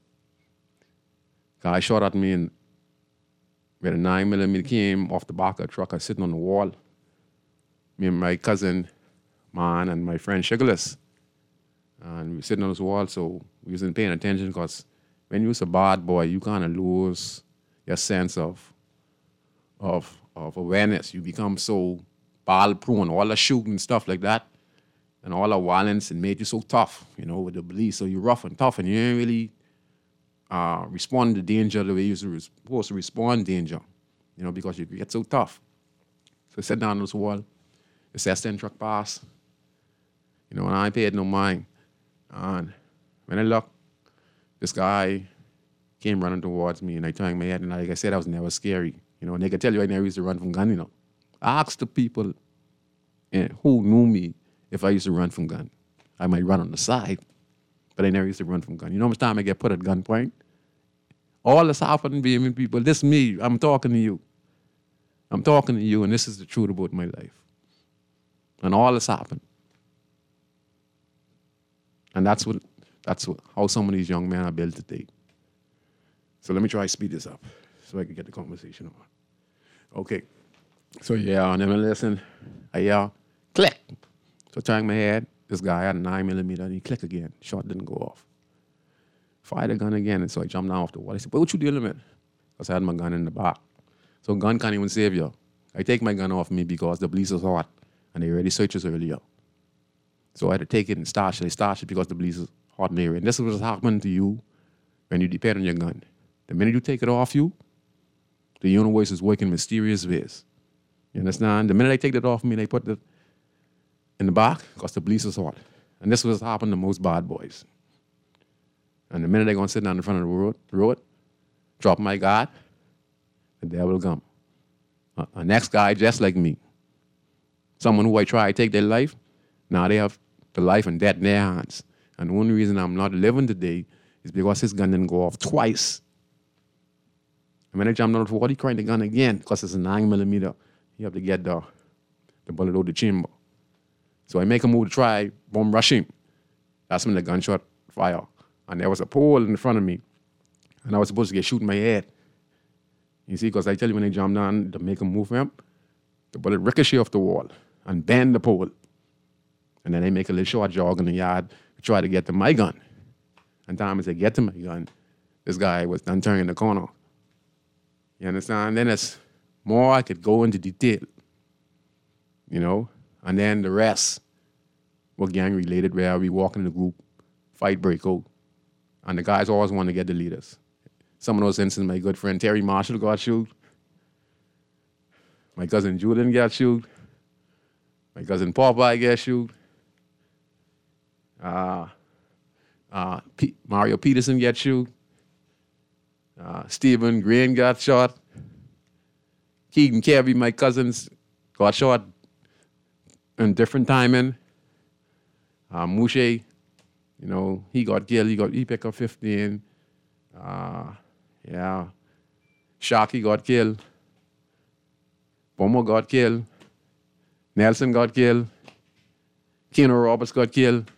guy shot at me, and with a nine millimeter came off the back of the truck. I was sitting on the wall. Me and my cousin, man, and my friend Sugarless. And we were sitting on this wall, so we wasn't paying attention because when you're a bad boy, you kind of lose your sense of, of, of awareness. You become so ball-prone, all the shooting and stuff like that, and all the violence, and made you so tough, you know, with the police. So you're rough and tough, and you ain't really Uh, respond to danger the way you're supposed to respond to danger, you know, because you get so tough. So I sat down on this wall, the S ten truck passed, you know, and I ain't paid no mind. And when I looked, this guy came running towards me, and I turned my head, and like I said, I was never scary, you know, and they could tell you I never used to run from gun, you know. I asked the people eh, who knew me if I used to run from gun. I might run on the side, but I never used to run from gun. You know how much time I get put at gunpoint? All this happened to me, people. This is me. I'm talking to you. I'm talking to you, and this is the truth about my life. And all this happened. And that's what that's what, how some of these young men are built today. So let me try to speed this up so I can get the conversation on. Okay. So yeah, and then I listen, I hear click. So turning my head, this guy had a nine millimeter and he click again. Shot didn't go off. Fired the gun again, and so I jumped down off the wall. I said, "But what you dealing with?" Because I had my gun in the back. So gun can't even save you. I take my gun off me because the police is hot and they already searched us earlier. So I had to take it and stash it. I stashed it because the police is hot in the area. And this is what's happening to you when you depend on your gun. The minute you take it off you, the universe is working mysterious ways. You understand? The minute I take it off me, they put it in the back because the police is hot. And this was happening to most bad boys. And the minute they're going to sit down in front of the road, road drop my guard, the devil will come. A, a next guy just like me. Someone who I try to take their life, now they have the life and death in their hands. And the only reason I'm not living today is because his gun didn't go off twice. And when I jumped on the wall, he cranked the gun again because it's a nine millimeter. You have to get the, the bullet out of the chamber. So I make a move to try bomb rush him. That's when the gunshot fire. And there was a pole in front of me. And I was supposed to get shot in my head. You see, because I tell you when I jump down to make a move for him, the bullet ricochet off the wall and bend the pole. And then I make a little short jog in the yard to try to get to my gun. And time as I get to my gun, this guy was done turning the corner. You understand? Then it's more I could go into detail. You know? And then the rest were gang related where we walk in the group, fight break out. And the guys always want to get the leaders. Some of those instances, my good friend Terry Marshall got shot. My cousin Julian got shot. My cousin Popeye got shot. Uh, uh, P- Mario Peterson got shot. Uh, Stephen Green got shot. Keegan Kirby, my cousins, got shot in different timing. Uh, Mouche, you know, he got killed. He got he picked up fifteen. Uh, yeah. Sharky got killed. Bomo got killed. Nelson got killed. Keno Roberts got killed.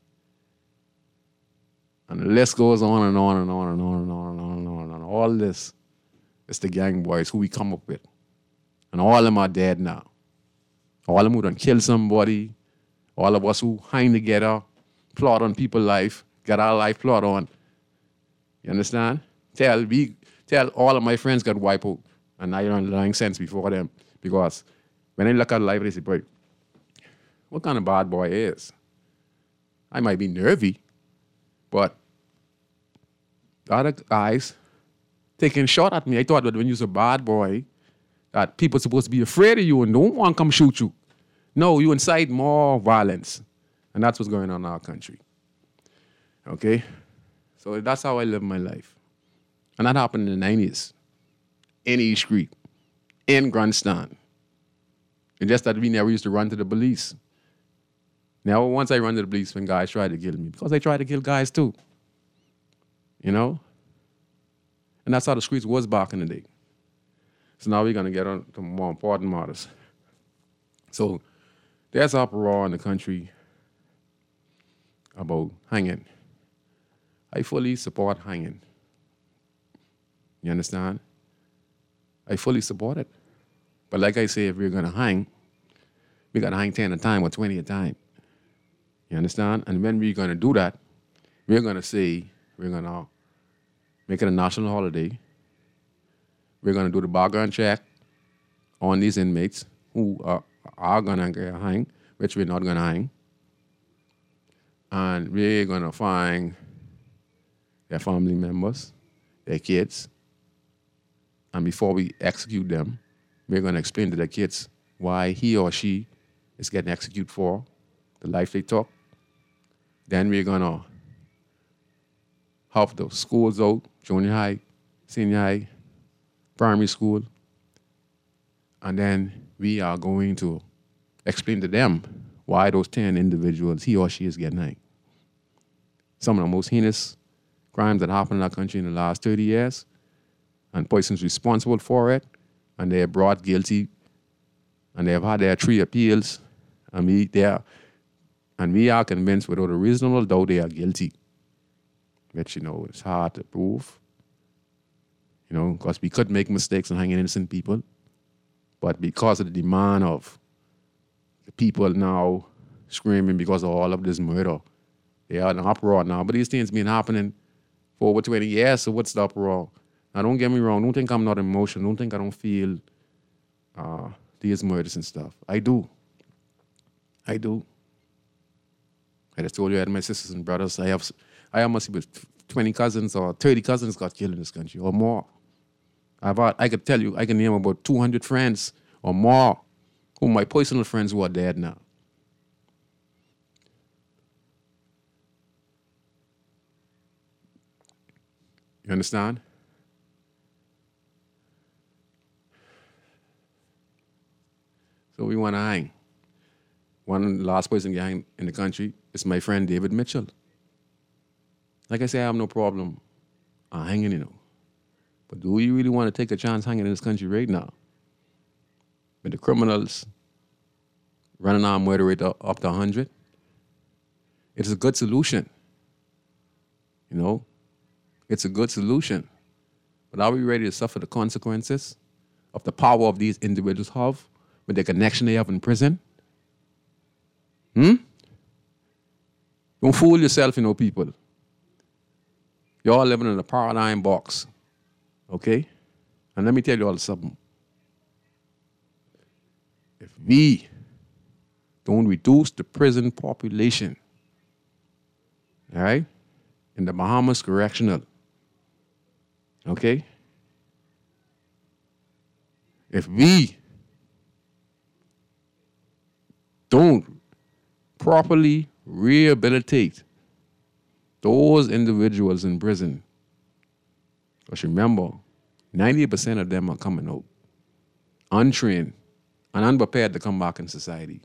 And the list goes on and on and on and on and on and on and on. And all this is the gang boys who we come up with. And all of them are dead now. All of them who done kill somebody. All of us who hang together, plot on people's life, get our life plot on. You understand? Tell we, tell all of my friends got wiped out. And I learned lying sense before them. Because when they look at life, they say, boy, what kind of bad boy is? I might be nervy, but the other guys taking shot at me. I thought that when you're a bad boy, that people are supposed to be afraid of you and don't want to come shoot you. No, you incite more violence. And that's what's going on in our country. Okay? So that's how I live my life. And that happened in the nineties. In East Street. In Grandstand. And just that we never used to run to the police. Now, once I run to the police when guys try to kill me, because they try to kill guys too. You know? And that's how the streets was back in the day. So now we're going to get on to more important matters. So there's uproar in the country about hanging. I fully support hanging. You understand? I fully support it. But like I say, if we're going to hang, we got to hang ten at a time or twenty at a time. You understand? And when we're going to do that, we're going to say, we're going to make it a national holiday. We're going to do the background check on these inmates who are, are going to get hang, which we're not going to hang. And we're going to find their family members, their kids. And before we execute them, we're going to explain to the kids why he or she is getting executed for the life they took. Then we're going to help the schools out, junior high, senior high, primary school. And then we are going to explain to them why those ten individuals, he or she is getting hanged. Some of the most heinous crimes that happened in our country in the last thirty years, and persons responsible for it, and they are brought guilty, and they have had their three appeals, and we, they are, And we are convinced without a reasonable doubt they are guilty. Which, you know, it's hard to prove. You know, because we could make mistakes and hang innocent people. But because of the demand of the people now screaming because of all of this murder, they are in an uproar now. But these things been happening for over twenty years, so what's the uproar? Now, don't get me wrong. Don't think I'm not emotional. Don't think I don't feel uh, these murders and stuff. I do. I do. I just told you I had my sisters and brothers. I have, I have must be twenty cousins or thirty cousins got killed in this country or more. I've had, I could tell you, I can name about two hundred friends or more who my personal friends who are dead now. You understand? So we want to hang. One last person to hang in the country is my friend David Mitchell. Like I say, I have no problem uh, hanging, you know. But do you really want to take a chance hanging in this country right now? With the criminals running our murder rate up, up to one hundred? It's a good solution. You know? It's a good solution. But are we ready to suffer the consequences of the power of these individuals have with the connection they have in prison? Hmm? Don't fool yourself, you know, people. You're all living in a paradigm box. Okay? And let me tell you all something. If we don't reduce the prison population, all right, in the Bahamas Correctional, okay? If we don't properly rehabilitate those individuals in prison, because remember, ninety percent of them are coming out untrained and unprepared to come back in society.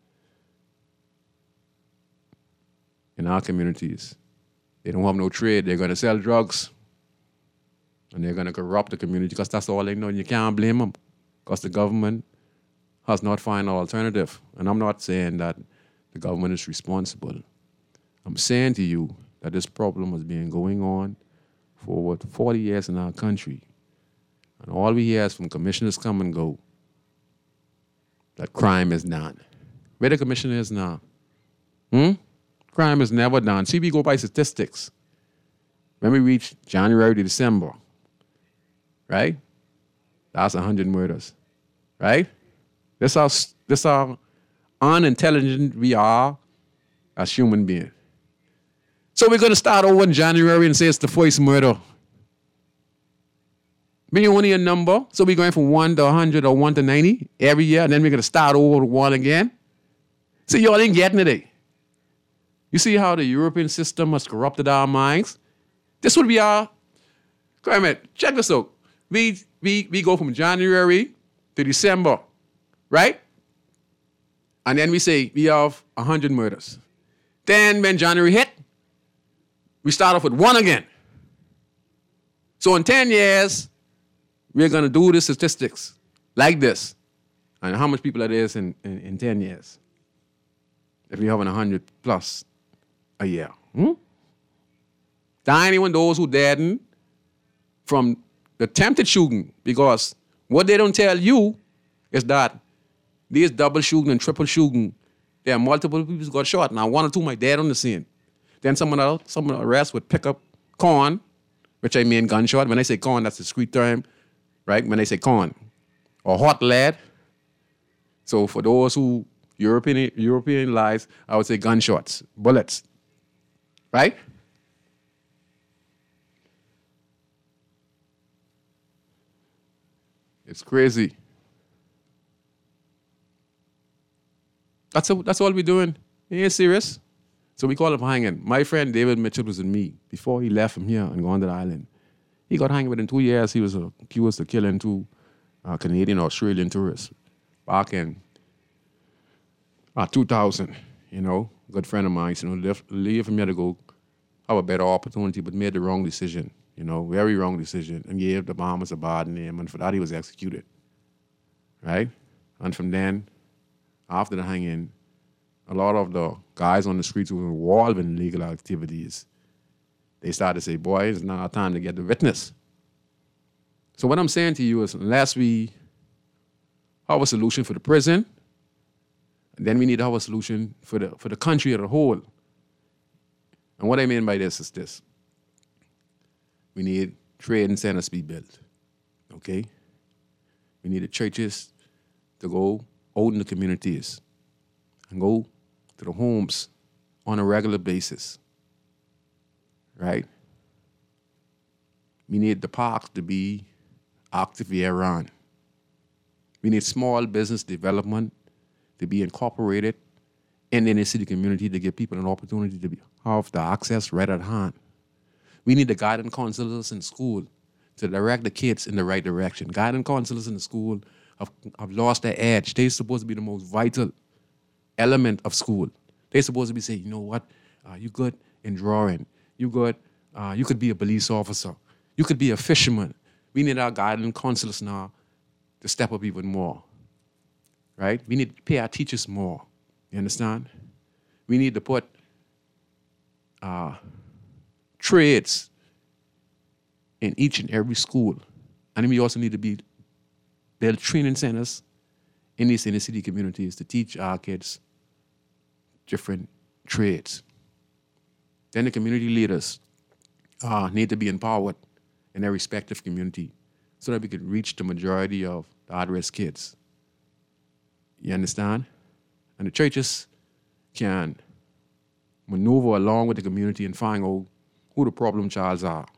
In our communities, they don't have no trade. They're going to sell drugs. And they're going to corrupt the community because that's all they know. And you can't blame them because the government has not found an alternative. And I'm not saying that the government is responsible. I'm saying to you that this problem has been going on for what, forty years in our country. And all we hear is from commissioners come and go that crime is done. Where the commissioner is now? Hmm? Crime is never done. See, we go by statistics. When we reach January to December, right? That's one hundred murders, right? This how, this how unintelligent we are as human beings. So we're going to start over in January and say it's the first murder. Maybe only a number. So we're going from one to one hundred or one to ninety every year, and then we're going to start over with one again. See, y'all ain't getting it, eh? You see how the European system has corrupted our minds? This would be our... Come on, check this out. We, we, we go from January to December, right? And then we say we have one hundred murders. Then when January hit, we start off with one again. So in ten years, we're going to do the statistics like this. And how much people are there in, in, in ten years? If we have one hundred plus a year. Hmm? There anyone those who deadened from the attempted shooting, because what they don't tell you is that these double shooting and triple shooting, there are multiple people who got shot. Now, one or two might dead on the scene. Then someone else, someone else would pick up corn, which I mean gunshot. When I say corn, that's the street term, right? When I say corn. Or hot lead. So for those who European European lies, I would say gunshots, bullets, right? It's crazy. That's a, that's all we're doing. He ain't serious. So we call him hanging. My friend David Mitchell was with me before he left from here and gone to the island. He got hanged within two years. He was accused of killing two uh, Canadian or Australian tourists back in uh, two thousand. You know, good friend of mine. You know, left, leave from here to go have a better opportunity, but made the wrong decision. You know, very wrong decision, and gave the Bahamas a bad name, and for that he was executed. Right? And from then, after the hanging, a lot of the guys on the streets who were involved in illegal activities, they started to say, boy, it's now time to get the witness. So what I'm saying to you is, unless we have a solution for the prison, then we need to have a solution for the, for the country as a whole. And what I mean by this is this. We need training centers to be built, okay? We need the churches to go out in the communities and go to the homes on a regular basis, right? We need the parks to be active year-round. We need small business development to be incorporated in the inner city community to give people an opportunity to be, have the access right at hand. We need the guidance counselors in school to direct the kids in the right direction. Guidance counselors in the school have, have lost their edge. They're supposed to be the most vital element of school. They're supposed to be saying, you know what, uh, you good in drawing. You good, uh, you could be a police officer. You could be a fisherman. We need our guidance counselors now to step up even more, right? We need to pay our teachers more, you understand? We need to put uh, trades in each and every school. And then we also need to be build training centers in these inner city communities to teach our kids different trades. Then the community leaders uh, need to be empowered in their respective community so that we can reach the majority of the at-risk kids. You understand? And the churches can maneuver along with the community and find out who the problem childs are.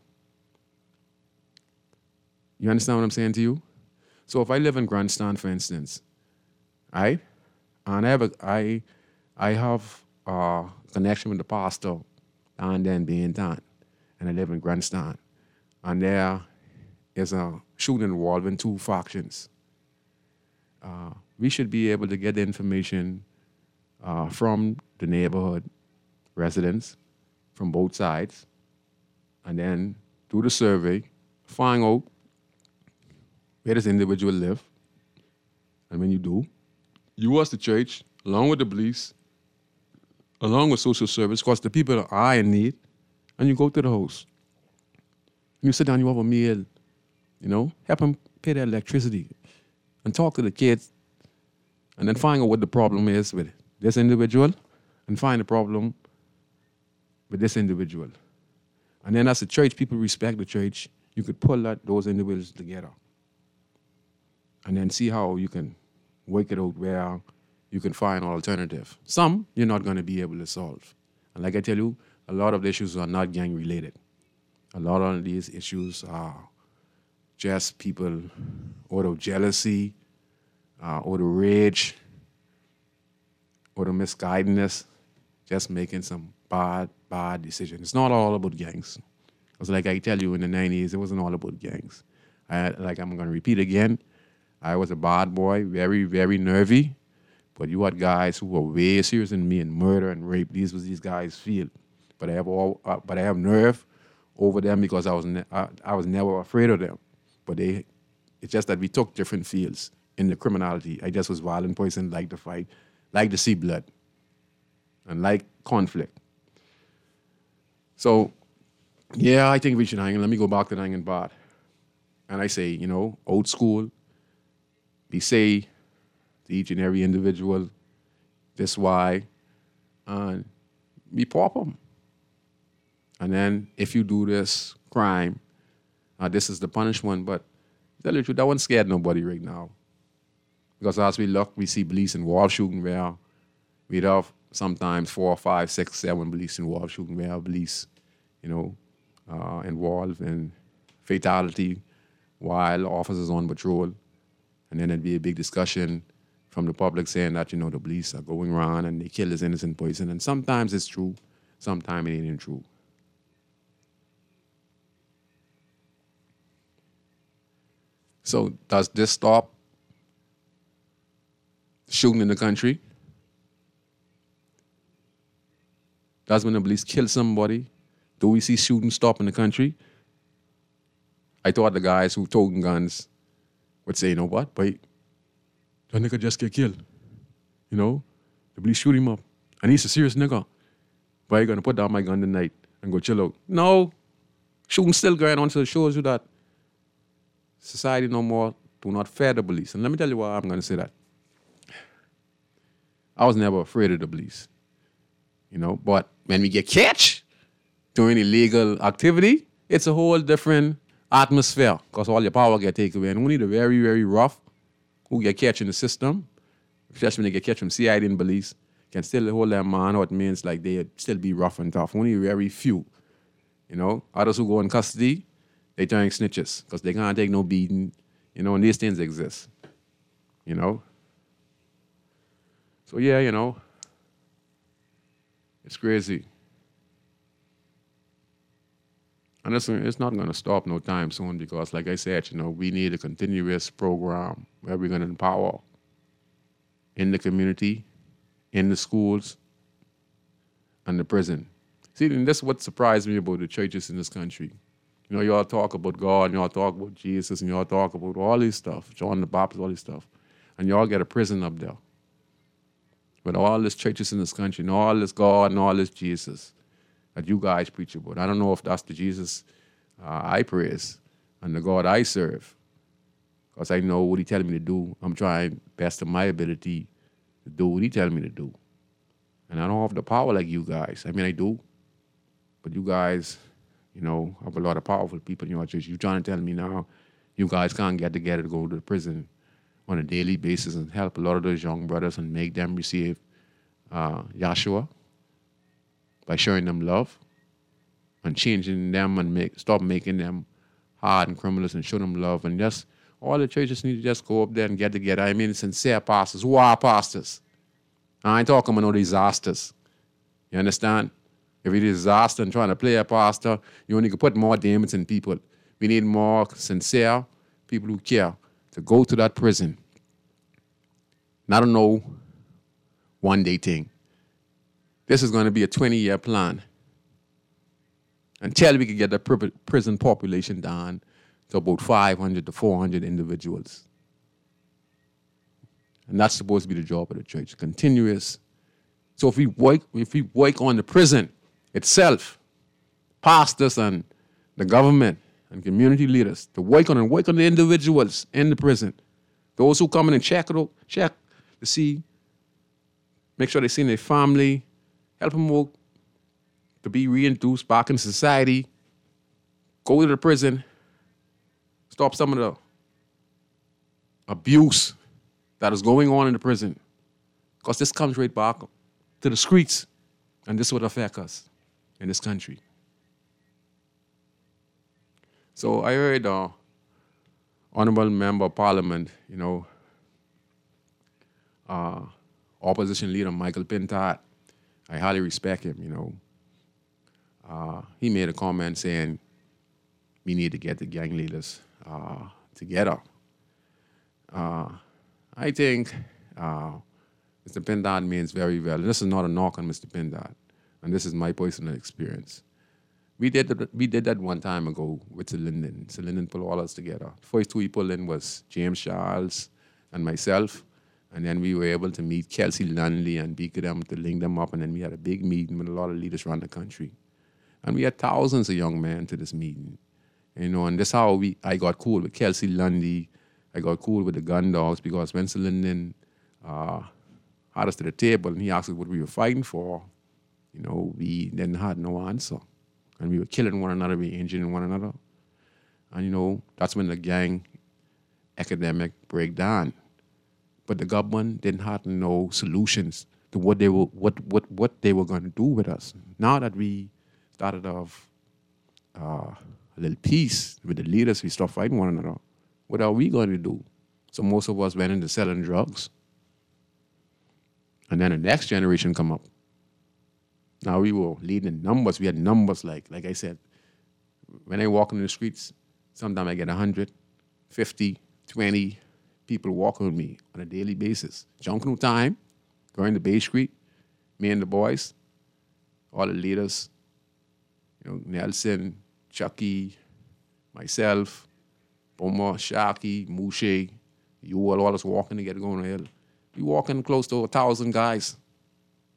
You understand what I'm saying to you? So if I live in Grandstand, for instance, right, and I have a, I, I have a connection with the pastor down there in Baintown, and I live in Grandstand, and there is a shooting involving two factions. Uh, we should be able to get the information uh, from the neighborhood residents from both sides, and then do the survey, find out where does individual live, and when you do, you as the church, along with the police, along with social service, because the people are in need, and you go to the house. You sit down, you have a meal, you know, help them pay their electricity, and talk to the kids, and then find out what the problem is with this individual, and find the problem with this individual. And then as a church, people respect the church, you could pull that, those individuals together. And then see how you can work it out where you can find an alternative. Some you're not going to be able to solve. And like I tell you, a lot of the issues are not gang related. A lot of these issues are just people out of jealousy, uh, out of rage, out of misguidedness, just making some bad, bad decisions. It's not all about gangs. Because like I tell you, in the nineties, it wasn't all about gangs. I, like I'm going to repeat again, I was a bad boy, very, very nervy. But you had guys who were way serious than me in murder and rape. These was these guys' field. But I have all, uh, but I have nerve over them because I was ne- I, I was never afraid of them. But they, it's just that we took different fields in the criminality. I just was violent person, like to fight, like to see blood, and like conflict. So, yeah, I think we should hang. Let me go back to the hanging part. And I say, you know, old school. We say to each and every individual, this why, and we pop them. And then if you do this crime, uh, this is the punishment. But tell you the truth, that won't scare nobody right now. Because as we look, we see police involved shooting where we'd have sometimes four, five, six, seven police involved shooting where police, you know, uh, involved in fatality while officers on patrol. And then there'd be a big discussion from the public saying that, you know, the police are going around and they kill this innocent person. And sometimes it's true, sometimes it ain't true. So does this stop shooting in the country? Does when the police kill somebody, do we see shooting stop in the country? I thought the guys who toting guns would say, you know what, but that nigga just get killed. You know, the police shoot him up. And he's a serious nigga. But are you going to put down my gun tonight and go chill out? No. Shooting still going on, so it shows you that society no more do not fear the police. And let me tell you why I'm going to say that. I was never afraid of the police. You know, but when we get catch doing illegal activity, it's a whole different atmosphere because all your power get taken away. And only the very, very rough who get catch in the system, especially when they get catch from C I D and police, can still hold their man out. It means like they still be rough and tough. Only very few. You know, others who go in custody, they turn snitches because they can't take no beating. You know, and these things exist. You know? So yeah, you know, it's crazy. And it's, it's not going to stop no time soon because, like I said, you know, we need a continuous program where we're going to empower in the community, in the schools, and the prison. See, and that's what surprised me about the churches in this country. You know, you all talk about God, and you all talk about Jesus, and you all talk about all this stuff, John the Baptist, all this stuff, and you all get a prison up there. With all these churches in this country, and all this God, and all this Jesus that you guys preach about. I don't know if that's the Jesus uh, I praise and the God I serve, because I know what he telling me to do. I'm trying best of my ability to do what he telling me to do. And I don't have the power like you guys. I mean, I do. But you guys, you know, have a lot of powerful people in your church. You're trying to tell me now you guys can't get together to go to the prison on a daily basis and help a lot of those young brothers and make them receive uh, Yahshua by showing them love and changing them and make stop making them hard and criminals and show them love. And just all the churches need to just go up there and get together. I mean, sincere pastors. Who are pastors? I ain't talking about no disasters. You understand? If you're a disaster and trying to play a pastor, you only can put more demons in people. We need more sincere people who care to go to that prison. Not a no one-day thing. This is going to be a twenty-year plan. Until we can get the pr- prison population down to about five hundred to four hundred individuals. And that's supposed to be the job of the church, continuous. So if we work, if we work on the prison itself, pastors and the government and community leaders to work on and work on the individuals in the prison, those who come in and check it out, check to see, make sure they see their family, help them work to be reintroduced back in society, go to the prison, stop some of the abuse that is going on in the prison. Because this comes right back to the streets, and this would affect us in this country. So I heard uh, Honorable Member of Parliament, you know, uh, Opposition Leader Michael Pintard. I highly respect him, you know. Uh, he made a comment saying we need to get the gang leaders uh, together. Uh, I think uh, Mister Pintard means very well. This is not a knock on Mister Pintard, and this is my personal experience. We did that, we did that one time ago with Sir Linden. Sir Linden pulled all us together. The first two we pulled in was James Charles and myself, and then we were able to meet Kelsey Lunley and beat them to link them up, and then we had a big meeting with a lot of leaders around the country. And we had thousands of young men to this meeting. You know, and that's how we I got cool with Kelsey Lundy. I got cool with the gun dogs because when Sir Linden uh, had us to the table and he asked us what we were fighting for, you know, we then had no answer. And we were killing one another, we were injuring one another. And, you know, that's when the gang epidemic break down. But the government didn't have no solutions to what they were what what, what they were going to do with us. Now that we started off uh, a little peace with the leaders, we stopped fighting one another. What are we going to do? So most of us went into selling drugs. And then the next generation come up. Now we were leading numbers. We had numbers like, like I said, when I walk in the streets, sometimes I get one hundred, fifty, twenty people walking with me on a daily basis. Junction time, going to Bay Street, me and the boys, all the leaders, you know, Nelson, Chucky, myself, Boma, Sharky, Mouche, you all, all us walking together going to hell. We walking close to a thousand guys.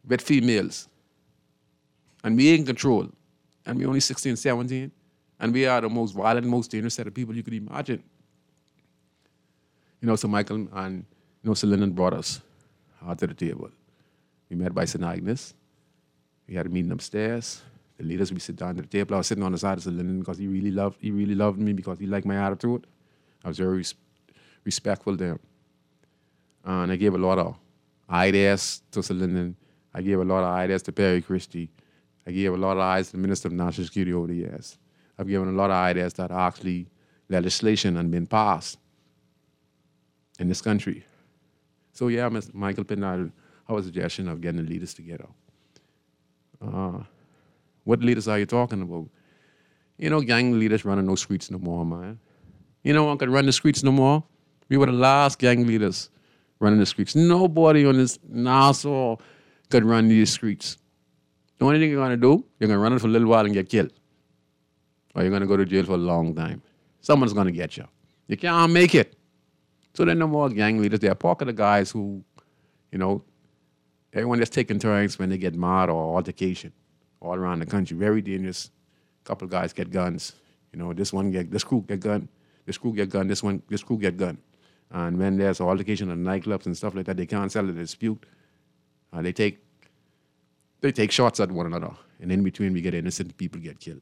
with females. And we in control. And we only sixteen, seventeen. And we are the most violent, most dangerous set of people you could imagine. You know, so Michael and, you know, Sir Lyndon brought us out to the table. We met by Saint Agnes. We had a meeting upstairs. The leaders, we sit down at the table. I was sitting on the side of Sir Lyndon because he really loved, he really loved me because he liked my attitude. I was very res- respectful to him. And I gave a lot of ideas to Sir Lyndon. I gave a lot of ideas to Perry Christie. I gave a lot of ideas to the Minister of National Security over the years. I've given a lot of ideas that actually legislation and been passed in this country. So yeah, Mister Michael Penard, I have a suggestion of getting the leaders together. Uh, what leaders are you talking about? You know, gang leaders running no streets no more, man. You know one could run the streets no more? We were the last gang leaders running the streets. Nobody on this Nassau could run these streets. The only thing you're going to do, you're going to run it for a little while and get killed. Or you're going to go to jail for a long time. Someone's going to get you. You can't make it. So there are no more gang leaders. There are pocket of guys who, you know, everyone that's taking turns when they get mad or altercation all around the country. Very dangerous. A couple of guys get guns. You know, this one get, this crew get gun, this crew get gun, this one, this crew get gun. And when there's altercation in nightclubs and stuff like that, they can't settle the dispute. Uh, they take, they take shots at one another. And in between, we get innocent people get killed.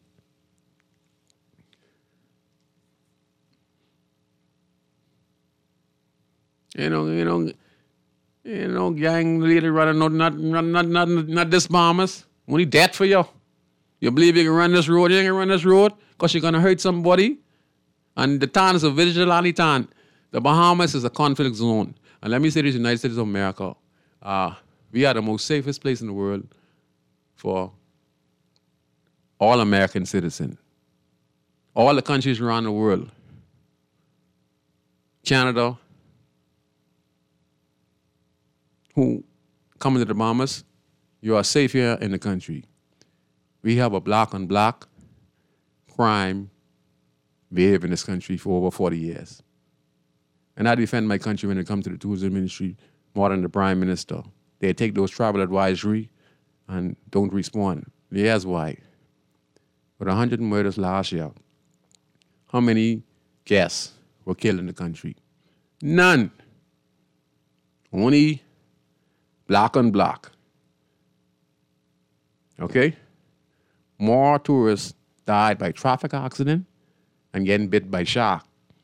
You know, you know, you know, gang leader running, not, not, not, not, not this bombers. Only death for you. You believe you can run this road? You ain't gonna run this road because you're gonna hurt somebody. And the town is a vigilante town. The Bahamas is a conflict zone. And let me say this, United States of America, uh, we are the most safest place in the world for all American citizens. All the countries around the world. Canada, who come into the Bahamas, you are safe here in the country. We have a black on black crime wave in this country for over forty years. And I defend my country when it comes to the tourism industry more than the Prime Minister. They take those travel advisory and don't respond. Here's why. With one hundred murders last year, how many guests were killed in the country? None. Only black on black. Okay? More tourists died by traffic accident and getting bit by shark.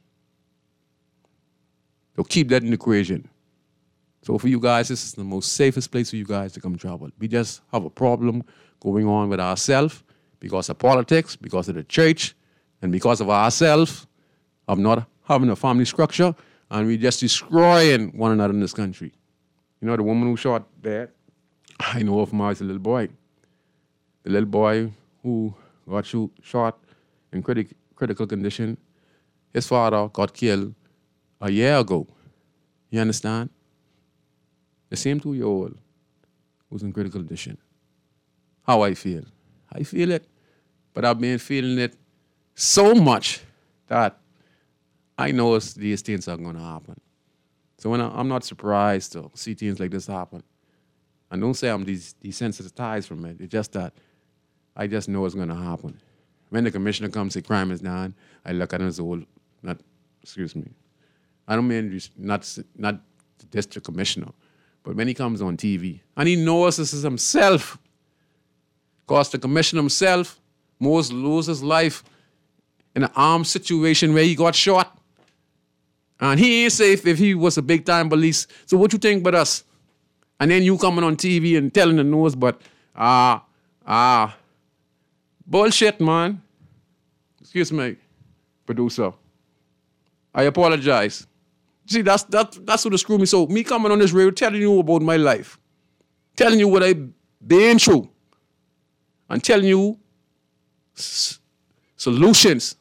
So keep that in the equation. So for you guys, this is the most safest place for you guys to come travel. We just have a problem going on with ourselves because of politics, because of the church, and because of ourselves of not having a family structure, and we just destroying one another in this country. You know, the woman who shot that, I know her from when I was a little boy. The little boy who got shoot, shot in critic, critical condition, his father got killed a year ago. You understand? The same two-year-old who's in critical condition. How I feel? I feel it, but I've been feeling it so much that I know it's, these things are going to happen. So when I, I'm not surprised to see things like this happen. And don't say I'm des- desensitized from it. It's just that I just know it's going to happen. When the commissioner comes and say crime is down, I look at him as old, not, excuse me. I don't mean not, not the district commissioner, but when he comes on T V, and he knows this is himself, because the commissioner himself most lose his life in an armed situation where he got shot. And he ain't safe if he was a big-time police. So what you think about us? And then you coming on T V and telling the news, but, ah, uh, ah, uh, bullshit, man. Excuse me, producer. I apologize. See, that's that, that's what screwed me. So me coming on this radio telling you about my life, telling you what I've been through, and telling you s- solutions.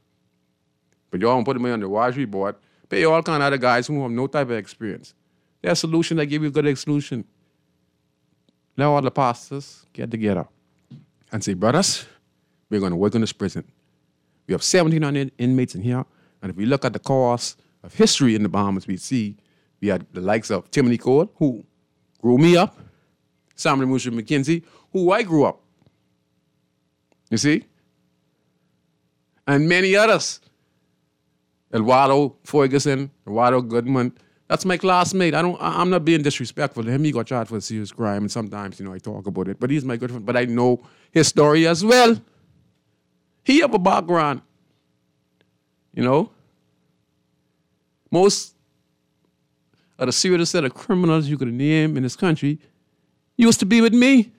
But y'all don't put me on the advisory board. Pay all kind of other guys who have no type of experience. There's a solution that give you a good solution. Let all the pastors get together and say, brothers, we're going to work in this prison. We have seventeen hundred inmates in here, and if we look at the course of history in the Bahamas, we see we had the likes of Timothy Cole, who grew me up, Samuel Mushi McKenzie, who I grew up. You see? And many others. Eduardo Ferguson, Eduardo Goodman. That's my classmate. I don't, I'm not being disrespectful to him. He got charged for a serious crime, and sometimes, you know, I talk about it. But he's my good friend. But I know his story as well. He have a background. You know? Most of the serious set of criminals you could name in this country used to be with me.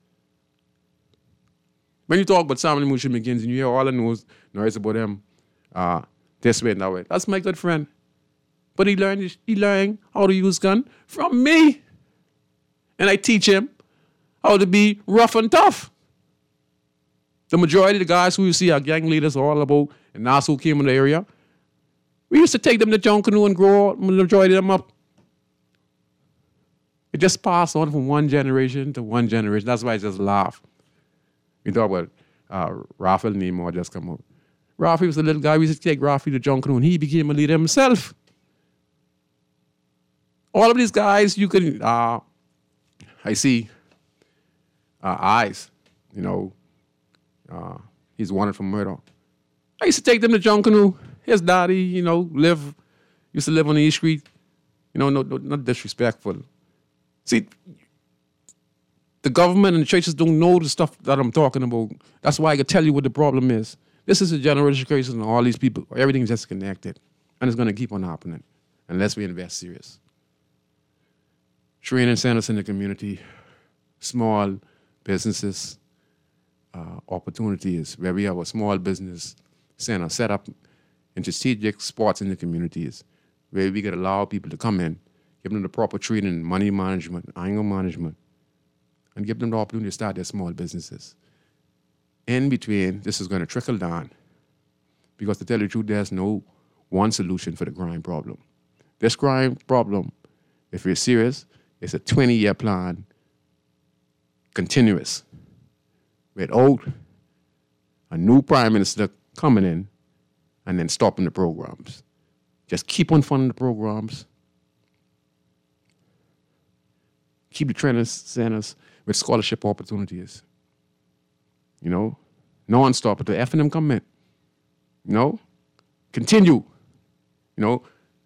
When you talk about Samuel Mushi McKenzie, you hear all the news, noise about him, uh, this way and that way. That's my good friend. But he learned, he learned how to use gun from me. And I teach him how to be rough and tough. The majority of the guys who you see are gang leaders all about, and Nassau came in the area. We used to take them to John Canoe and grow the majority of them up. It just passed on from one generation to one generation. That's why I just laugh. We talk about uh, Raphael Nemo just come up. Rafi was a little guy. We used to take Rafi to John Canoe, and he became a leader himself. All of these guys, you can, uh, I see uh, eyes, you know, uh, he's wanted for murder. I used to take them to John Canoe. His daddy, you know, live, used to live on the East Street. You know, no, no, not disrespectful. See, the government and the churches don't know the stuff that I'm talking about. That's why I can tell you what the problem is. This is a generational crisis and all these people, everything's just connected. And it's going to keep on happening unless we invest serious. Training centers in the community, small businesses, uh, opportunities where we have a small business center set up in strategic spots in the communities where we can allow people to come in, give them the proper training, money management, anger management, and give them the opportunity to start their small businesses. In between, this is going to trickle down because to tell you the truth, there's no one solution for the crime problem. This crime problem, if you're serious, it's a twenty-year plan, continuous, without a new prime minister coming in and then stopping the programs. Just keep on funding the programs. Keep the training centers with scholarship opportunities. You know, non-stop until F and M come in. You know, continue. You know,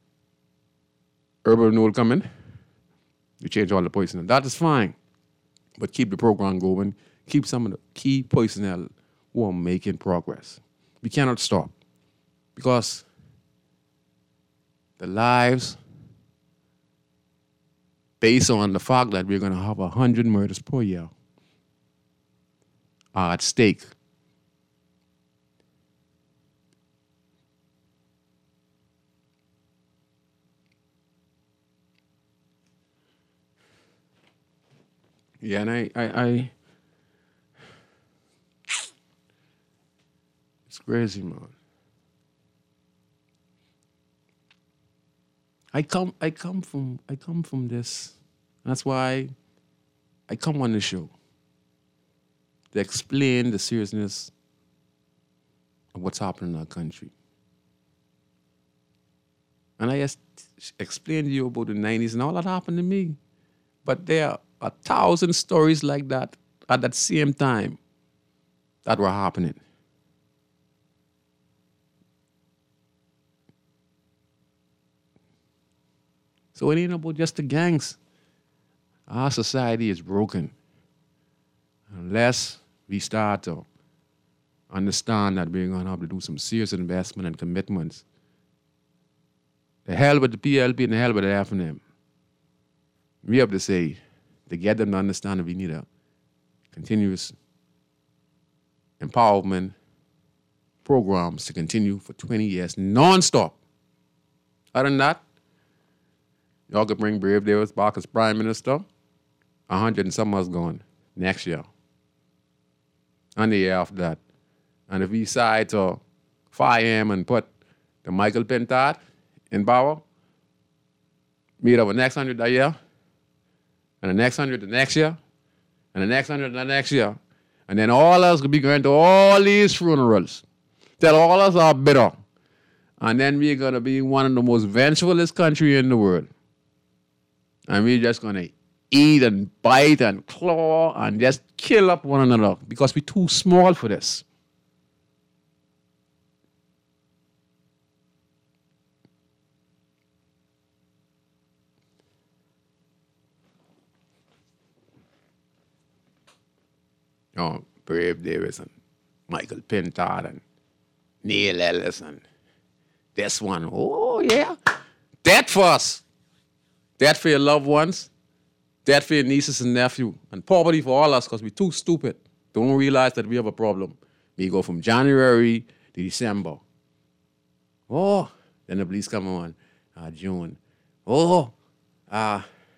urban renewal come in. You change all the personnel. That is fine. But keep the program going. Keep some of the key personnel who are making progress. We cannot stop. Because the lives, based on the fact that we're going to have one hundred murders per year, are at stake. Yeah, and I, I, I, it's crazy, man. I come, I come from, I come from this. That's why I come on the show to explain the seriousness of what's happening in our country. And I just explained to you about the nineties and all that happened to me. But there are a thousand stories like that at that same time that were happening. So it ain't about just the gangs. Our society is broken. Unless we start to understand that we're going to have to do some serious investment and commitments. The hell with the P L P and the hell with the F and M. We have to say, to get them to understand that we need a continuous empowerment programs to continue for twenty years, non-stop. Other than that, y'all could bring Brave Davis back as prime minister. A hundred and some us going next year. And the year after that. And if we decide to fire him and put the Michael Pentard in power, meet up the next hundred that year, and the next hundred the next year, and the next hundred the next year. And then all of us could be going to all these funerals. Tell all of us are bitter. And then we're going to be one of the most vengefulest country in the world. And we're just going to eat and bite and claw and just kill up one another because we're too small for this. Oh, Brave Davis and Michael Pintard and Neil Ellis and this one. Oh, yeah. That for us. That for your loved ones. That for your nieces and nephews. And poverty for all us because we're too stupid. Don't realize that we have a problem. We go from January to December. Oh, then the police come on. Uh, June. Oh, uh,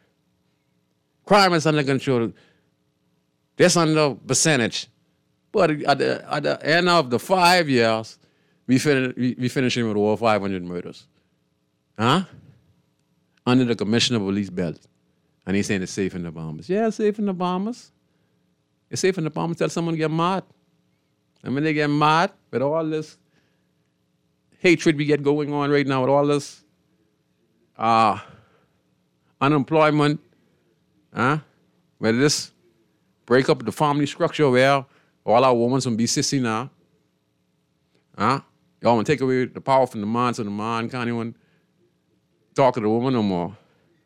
crime is under control. That's under percentage. But at the, at the end of the five years, we, fin- we, we finishing with over five hundred murders. Huh? Under the Commissioner of Police belt. And he's saying it's safe in the Bahamas. Yeah, it's safe in the Bahamas. It's safe in the Bahamas till someone get mad. And when they get mad with all this hatred we get going on right now, with all this uh, unemployment, huh? With this break up the family structure where all our women can be sissy now. Huh? Y'all want to take away the power from the man so the man can't even talk to the woman no more.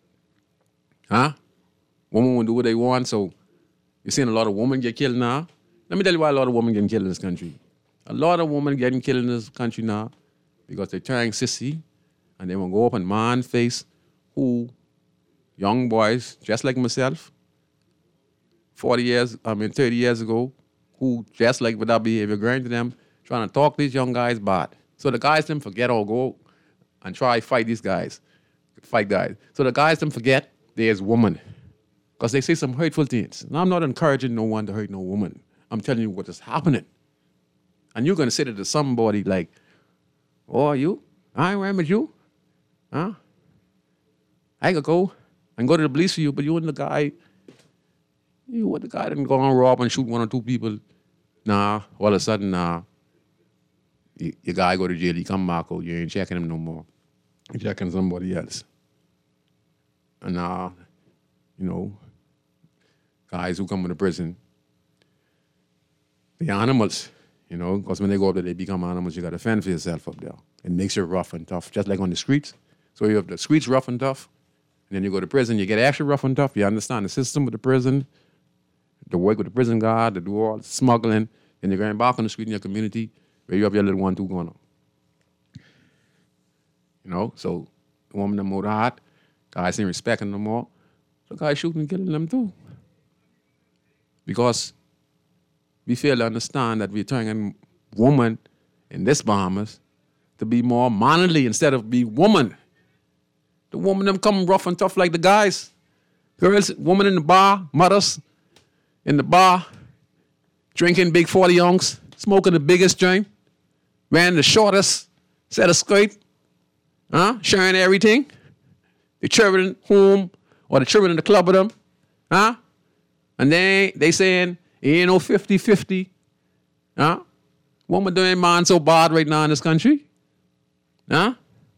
Huh? Women will do what they want, so you're seeing a lot of women get killed now. Let me tell you why a lot of women getting killed in this country. A lot of women getting killed in this country now because they're turning sissy and they want to go up and man face who young boys, just like myself, forty years, I mean thirty years ago, who just like with that behavior, going to them, trying to talk these young guys bad. So the guys them forget or go and try fight these guys, fight guys. So the guys them forget there's woman because they say some hurtful things. And I'm not encouraging no one to hurt no woman. I'm telling you what is happening. And you're going to say that to somebody like, oh, you? I ain't with you? Huh? I could go and go to the police for you, but you and the guy, you want the guy didn't go and rob and shoot one or two people. Nah, all of a sudden, nah. You, your guy go to jail, he come back out, you ain't checking him no more. You're checking somebody else. And uh, you know, guys who come to prison, they're animals, you know, because when they go up there, they become animals. You got to fend for yourself up there. It makes you rough and tough, just like on the streets. So you have the streets rough and tough, and then you go to prison, you get extra rough and tough. You understand the system with the prison, the work with the prison guard, the do all the smuggling, then you're going back on the street in your community where you have your little one, two going on. You know, so the woman them more hot, guys ain't respecting them more. So guys shooting and killing them too. Because we fail to understand that we're turning woman in this Bahamas to be more manly instead of be woman. The woman them come rough and tough like the guys. Girls, woman in the bar, mothers in the bar, drinking big forty ounce, smoking the biggest joint, wearing the shortest set of skirt, huh? Sharing everything. The children home or the children in the club with them, huh? And they they saying, ain't no fifty-fifty, huh? Woman doing man so bad right now in this country, huh?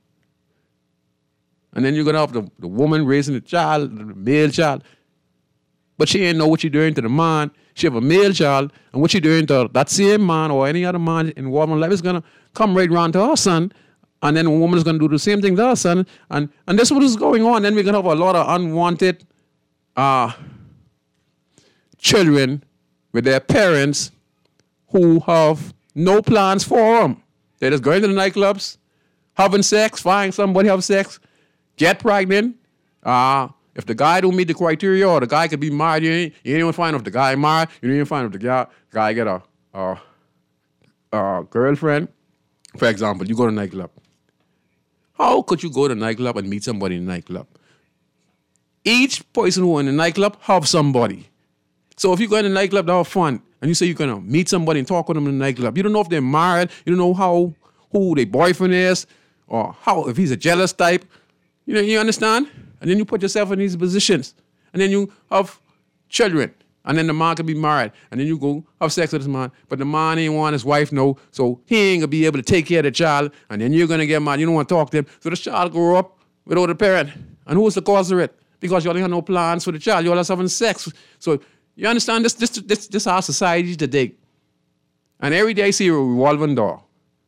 And then you're going to have the, the woman raising the child, the male child. But she ain't know what she doing to the man. She have a male child, and what she doing to that same man or any other man involved in life is going to come right round to her son, and then a woman is going to do the same thing to her son. And, and this is what is going on. Then we're going to have a lot of unwanted uh, children with their parents who have no plans for them. They're just going to the nightclubs, having sex, find somebody have sex, get pregnant. Uh, if the guy don't meet the criteria or the guy could be married, you ain't, you ain't even find if the guy married. You ain't even find if the guy, guy get a, a, a girlfriend. For example, you go to a nightclub. How could you go to a nightclub and meet somebody in a nightclub? Each person who in the nightclub have somebody. So if you go in the nightclub to have fun, and you say you're going to meet somebody and talk with them in the nightclub, you don't know if they're married, you don't know how who their boyfriend is, or how if he's a jealous type. You know, you understand? And then you put yourself in these positions. And then you have children. And then the man can be married. And then you go have sex with this man. But the man ain't want his wife know. So he ain't going to be able to take care of the child. And then you're going to get mad. You don't want to talk to him. So the child grow up without a parent. And who's the cause of it? because you only have no plans for the child. You all are having sex. So you understand this, this, this, this our society today. And every day I see a revolving door.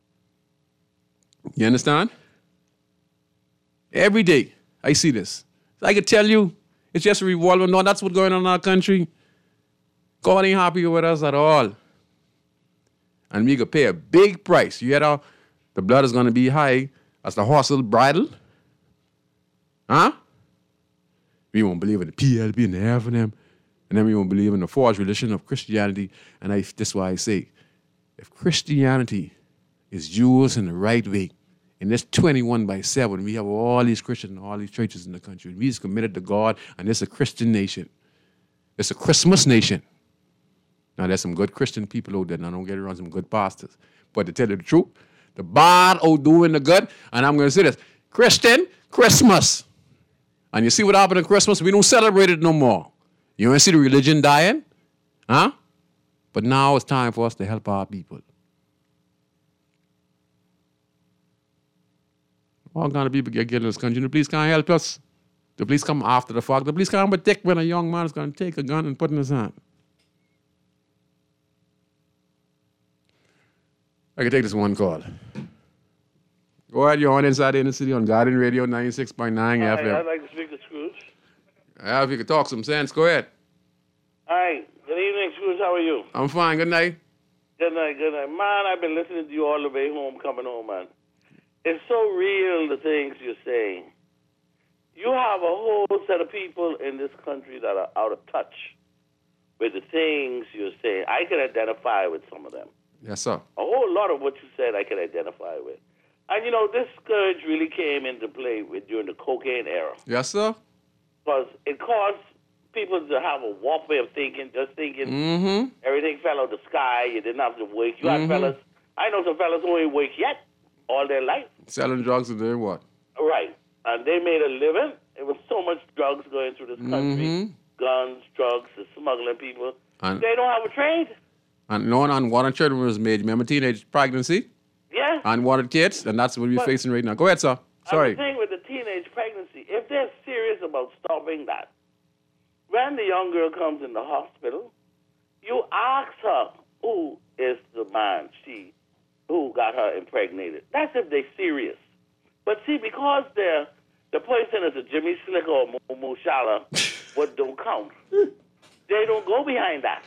You understand? Every day I see this. I could tell you, it's just a revolving door. That's what's going on in our country. God ain't happy with us at all. And we could pay a big price. You hear how the blood is going to be high as the horse will bridle? Huh? We won't believe in the P L P and the F and M. And then we won't believe in the forged religion of Christianity. And I, that's why I say, if Christianity is used in the right way, in this twenty-one by seven, we have all these Christians and all these churches in the country. We is committed to God, and it's a Christian nation. It's a Christmas nation. Now, there's some good Christian people out there. Now, don't get it wrong, some good pastors. But to tell you the truth, the bad outdoing the good, and I'm going to say this, Christian Christmas. And you see what happened at Christmas? We don't celebrate it no more. You want to see the religion dying? Huh? But now it's time for us to help our people. All kind of people get killed in this country. The police can't help us. The police come after the fact. The police can't protect when a young man is going to take a gun and put it in his hand. I can take this one call. Go ahead, you're on Inside the Inner City on Garden Radio ninety-six point nine F M. Hi, I'd like to speak to Scrooge. Yeah, if you could talk some sense, go ahead. Hi, good evening, Scrooge. How are you? I'm fine. Good night. Good night, good night. Man, I've been listening to you all the way home, coming home, man. It's so real, the things you're saying. You have a whole set of people in this country that are out of touch with the things you're saying. I can identify with some of them. Yes, sir. A whole lot of what you said I can identify with. And, you know, this scourge really came into play with during the cocaine era. Yes, sir. Because it caused people to have a warped way of thinking, just thinking Mm-hmm. everything fell out of the sky. You didn't have to work. You Mhm. had fellas. I know some fellas who ain't work yet all their life. Selling drugs and doing what? Right. And they made a living. There was so much drugs going through this country. Mhm. Guns, drugs, the smuggling people. And, They don't have a trade. and knowing unwanted children was made. Remember teenage pregnancy? Yeah. Unwanted kids? And that's what we're But- facing right now. Go ahead, sir. And Sorry. the thing with the teenage pregnancy, if they're serious about stopping that, when the young girl comes in the hospital, you ask her who is the man she who got her impregnated. That's if they're serious. But see, because they're the person is a Jimmy Slicker or Mo Mo Shala, what don't count. They don't go behind that.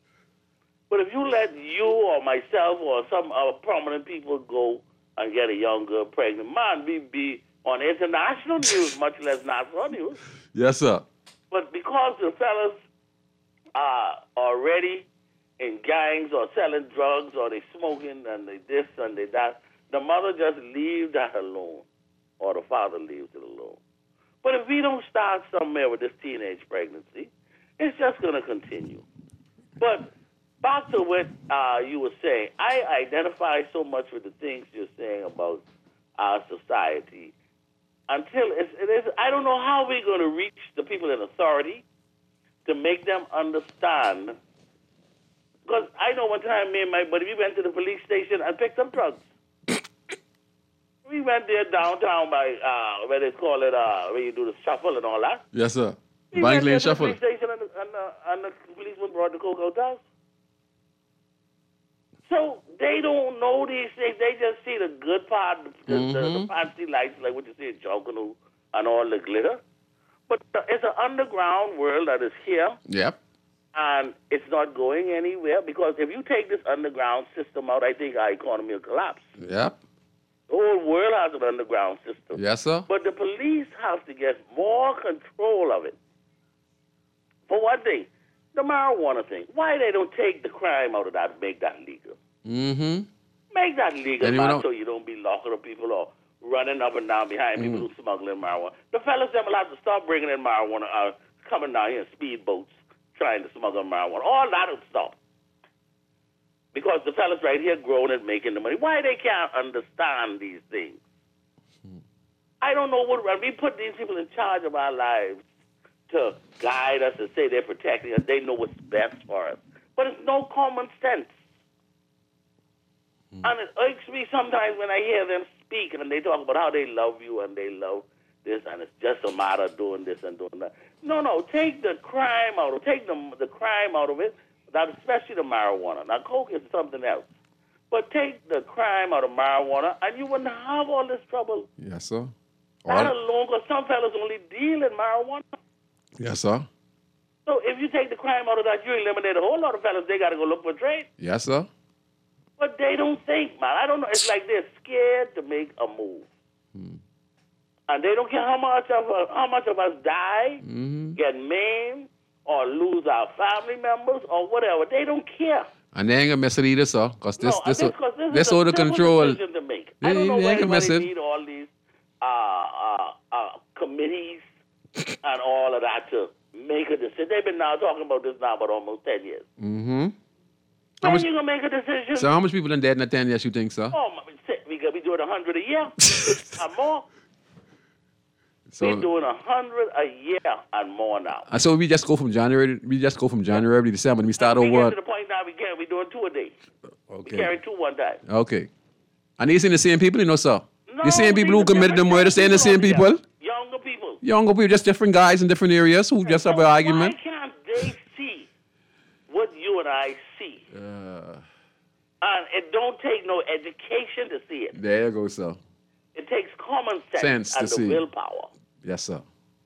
But if you let you or myself or some other prominent people go and get a young girl pregnant, man, we be on international news, much less national news. Yes, sir. But because the fellas are already in gangs or selling drugs or they smoking and they this and they that, the mother just leaves that alone or the father leaves it alone. But if we don't start somewhere with this teenage pregnancy, it's just going to continue. But back to what uh, you were saying, I identify so much with the things you're saying about our society. Until it's, it is, I don't know how we're going to reach the people in authority to make them understand. Because I know one time me and my buddy, we went to the police station and picked up drugs. We went there downtown by, uh, where they call it, uh, where you do the shuffle and all that. Yes, sir. We Bank went Lane there to the Shuffle. police station and, the- and, uh, and the policeman brought the coke out to us. So they don't know these things. They just see the good part, the, Mm-hmm. the, the fancy lights, like what you see in Junkanoo and all the glitter. But it's an underground world that is here, Yep. and it's not going anywhere because if you take this underground system out, I think our economy will collapse. Yep. The whole world has an underground system. Yes, sir. But the police have to get more control of it. For one thing, the marijuana thing. Why they don't take the crime out of that and make that legal? Mm-hmm. Make that legal, And you man, know- so you don't be locking up people or running up and down behind people who smuggling marijuana. The fellas them will have to stop bringing in marijuana, uh, coming down here in speedboats, trying to smuggle marijuana. All that will stop. Because the fellas right here growing and making the money. Why they can't understand these things? I don't know what, we put these people in charge of our lives to guide us and say they're protecting us. They know what's best for us. But it's no common sense. And it irks me sometimes when I hear them speak and they talk about how they love you and they love this, and it's just a matter of doing this and doing that. No, no, take the crime out of take the the crime out of it. That especially the marijuana. Now, coke is something else, but take the crime out of marijuana, and you wouldn't have all this trouble. Yes, sir. That All- alone, because some fellas only deal in marijuana. Yes, sir. So if you take the crime out of that, you eliminate a whole lot of fellas. They got to go look for trade. Yes, sir. But they don't think, man. I don't know. It's like they're scared to make a move. Hmm. And they don't care how much of us, how much of us die, Mm-hmm. get maimed, or lose our family members, or whatever. They don't care. And they ain't gonna mess it either, sir, because this no, this this, this, 'cause this, this is a out of simple control. decision to make. I They- don't know they why ain't gonna mess anybody it. need all these uh, uh, uh, committees and all of that to make a decision. They've been now talking about this now for almost ten years. Mm-hmm. When much- you gonna make a decision? So how much people done dead in the ten years you think, sir? Oh, my, we could be doing a hundred a year and more. So We're doing a hundred a year and more now. and so we just go from January. We just go from January to December. And we start we over. get to the point now we can. We're doing two a day. We Okay. carry two one time. Okay. And these ain't the same people, you know, sir. No, the same people these who are committed the different murder, saying the same people out people. there. Younger people. Younger people, just different guys in different areas who just have So an argument. Why can't they see what you and I see? Uh, And it don't take no education to see it. there you go, sir. It takes common sense, Sense to and the see. willpower. Yes, sir.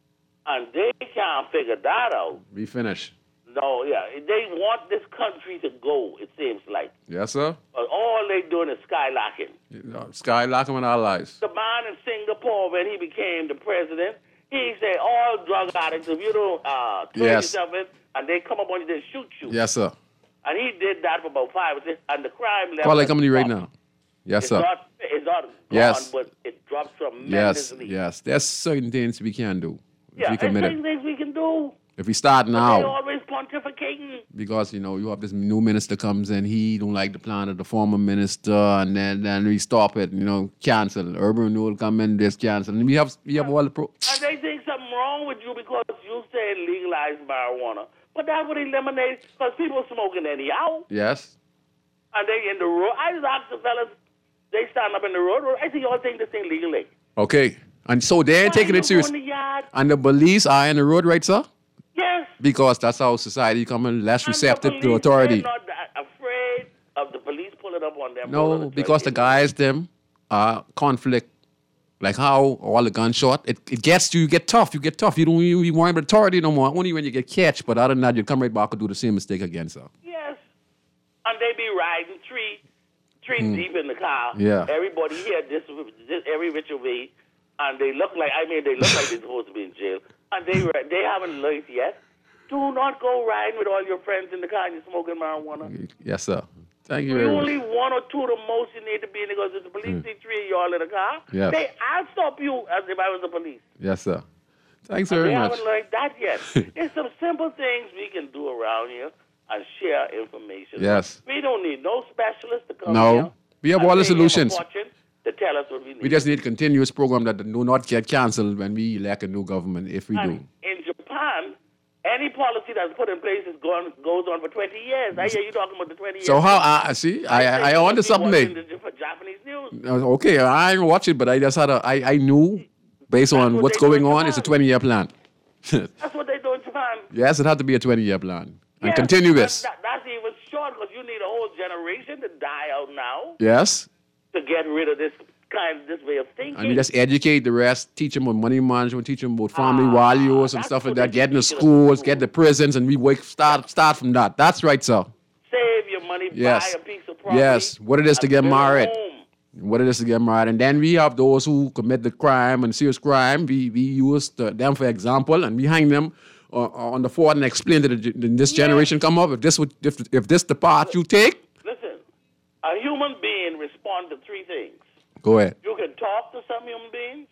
And they can't figure that out. We finish. No, yeah. They want this country to go, it seems like. Yes, sir. But all they doing is skylocking. You know, skylocking in our lives. The man in Singapore, when he became the president, he said all drug addicts, if you don't uh, train Yes. yourself in, and they come up on you, they shoot you. Yes, sir. And he did that for about five or six, and the crime level. Call like has company right dropped. now. Yes, It's sir. not, it's not gone, Yes. but it dropped Yes, tremendously. yes. There's certain things we can do if Yeah, we there's commit certain it. things we can do. If we start They now, always pontificating. because you know you have this new minister comes in, he don't like the plan of the former minister, and then then we stop it. You know, cancel. Urban renewal come in, this cancel, and we have we have all the pro. And they think something wrong with you because you said legalize marijuana. But that would eliminate, because people smoking anyhow. Yes. And they in the road. I just asked the fellas, they stand up in the road. I think y'all think this thing legally. Okay. And so they ain't Why taking you it serious. go in the yard? And the police are in the road, right, sir? Yes. Because that's how society becoming less And the receptive to police, authority. They're not that afraid of the police pulling up on them. No, pulling because the trigger. guys them are conflict. Like how all the gunshot, it, it gets you, you get tough, you get tough. You don't you, you worry about authority no more. Only when you get catch, but other than that, you come right back and do the same mistake again, sir. Yes. And they be riding three, three deep in the car. Hmm. Yeah. Everybody here, this, this every which way, and they look like, I mean, they look like they're supposed to be in jail. And they they haven't learned yet. Do not go riding with all your friends in the car and you're smoking marijuana. Yes, sir. Thank you You very much. only one or two the most you need to be in because if the police see three of y'all in the car, Yes. they, I'll stop you as if I was the police. Yes, sir. Thanks They very much. haven't learned that yet. It's some simple things we can do around here and share information. Yes. We don't need no specialist to come No. here. We have and all the pay him a solutions. fortune to tell us what we need. We just need a continuous program that do not get cancelled when we elect a new government, if we do. And in Japan, any policy that's put in place is going, goes on for twenty years. I hear you talking about the twenty years. So how, I see, I, I, I think on to you something, watching mate. the Jap- Japanese news. Uh, Okay, I didn't watch it, but I just had a, I, I knew, based on what what's they do going in on, it's a Japan. twenty-year plan. That's what they do in Japan. Yes, it had to be a twenty-year plan. And Yes, continuous. That, that's even short because you need a whole generation to die out now Yes. to get rid of this kind, this way of thinking. And we just educate the rest, teach them about money management, teach them about family Ah, values and that's stuff like what that. they Get in the teach in the schools, school. get the prisons, and we work, start start from that. That's right, sir. Save your money, Yes. buy a piece of property. Yes, what it is to and get build a married. home. What it is to get married. And then we have those who commit the crime and serious crime. We we use the, them for example, and we hang them uh, on the fort and explain to the, the, this generation come up. If this would, if if this the path you take, Listen, a human being responds to three things. go ahead. You can talk to some human beings.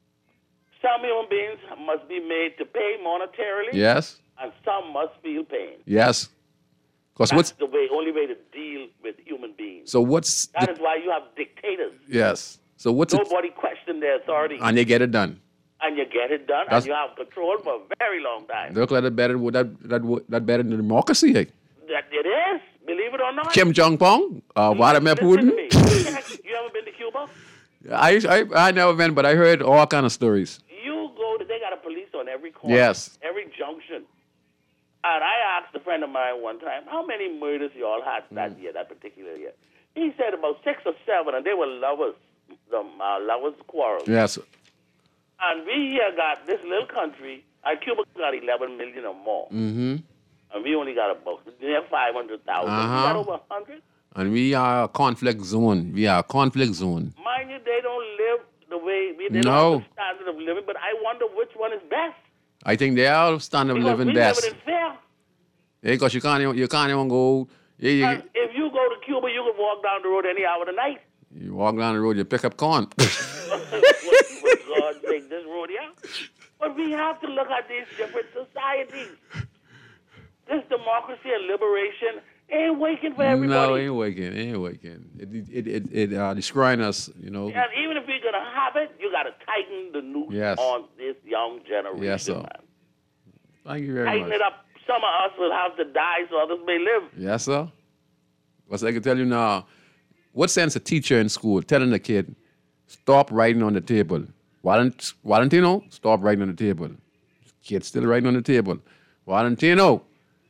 Some human beings must be made to pay monetarily. Yes, And some must feel pain. yes. Because That's what's the way, only way to deal with human beings. so what's That the, is why you have dictators. yes. So what's it? Nobody questions their authority. And they get it done. And you get it done, That's- and you have control for a very long time. They look like that better that that that better than democracy. Eh? That it is, believe it or not. Kim Jong Pong, uh, Vladimir Listen to Putin. me. You ever been to Cuba? I, I I never been, but I heard all kind of stories. You corner, Yes. every junction. And I asked a friend of mine one time, how many murders you all had that Mm. year, that particular year? He said about six or seven, and they were lovers, the uh, lovers' quarrels. Yes. And we here got this little country, and Cuba got eleven million or more. Mm-hmm. And we only got about near five hundred thousand. Uh-huh. We got over one hundred. And we are a conflict zone. We are a conflict zone. Mind you, they don't live the way, we, they No. don't have the standard of living, but I wonder which one is best. I think they are standard of Because living we best. live in fair. Yeah, because you can't even, you can't even go. Yeah, you, And if you go to Cuba, you can walk down the road any hour of the night. you walk down the road, you pick up corn. For God's sake, this road here. But we have to look at these different societies. This democracy and liberation ain't waiting for everybody. No, ain't waking, ain't waking. It it it, it uh, destroying us, you know. And even if you're gonna have it, you gotta tighten the noose Yes. on this young generation, Yes, sir. man. Thank you very Tighten much. it up. Some of us will have to die so others may live. Yes, sir. What's I can tell you now? What sense a teacher in school telling the kid, stop writing on the table? Valent- Valentino, stop writing on the table. Kid still writing on the table. Valentino,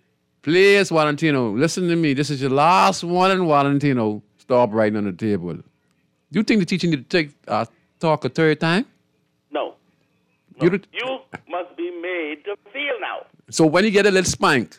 please, Valentino, listen to me. This is your last warning, Valentino. Stop writing on the table. Do you think the teacher need to take uh, talk a third time? No. You no. don't- You must be made to feel now. So when he get a little spank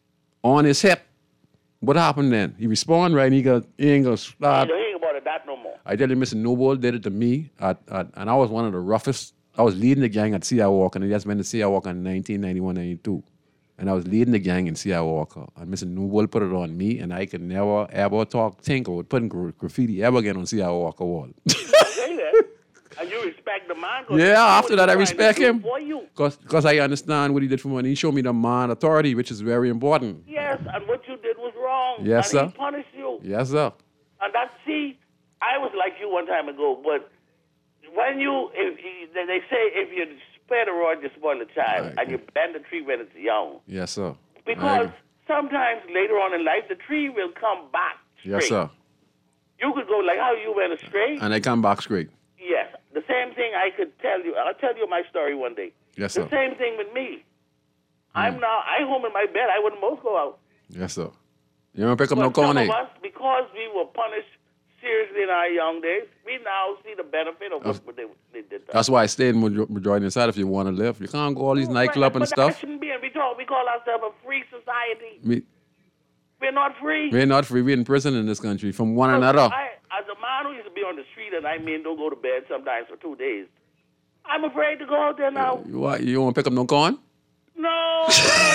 on his hip, what happened then? He respond right, and he got he ain't gonna You stop. don't hear about it that no more. I tell you, Mister Noble did it to me, at, at, and I was one of the roughest. I was leading the gang at C I Walker, and I just went to C I Walker in nineteen ninety-one, ninety-two. And I was leading the gang in C I Walker, and Mister Noble put it on me, and I could never, ever talk, think, or put gra- graffiti ever again on C I Walker wall. Say that. And you respect the man. 'cause Yeah, he after was that, I trying to respect do him. For you. Because I understand what he did for me, and he showed me the man authority, which is very important. Yes, and what you did was wrong. Yes, and sir. he punished you. Yes, sir. And that, see, I was like you one time ago, but when you, if you, they they say if you spare the rod, you spoil the child, Right. and you bend the tree when it's young. Yes, sir. I Because agree. sometimes later on in life, the tree will come back straight. Yes, sir. You could go like how you went astray. And I come back straight. Yes. The same thing I could tell you. I'll tell you my story one day. Yes, The sir. same thing with me. Hmm. I'm now, I home in my bed. I wouldn't most go out. Yes, sir. You don't pick up But no some corn, of eh? us, because we were punished seriously in our young days, we now see the benefit of what they, they did. to us. That's why I stayed in major- majority inside if you want to live. You can't go all these Right, nightclub and but stuff. That shouldn't be. And we talk. We call ourselves a free society. We, We're not free. we're not free. We're in prison in this country from one another. I, as a man who used to be on the street, and I mean, don't go to bed sometimes for two days. I'm afraid to go out there now. You, what, you want to pick up no corn? No.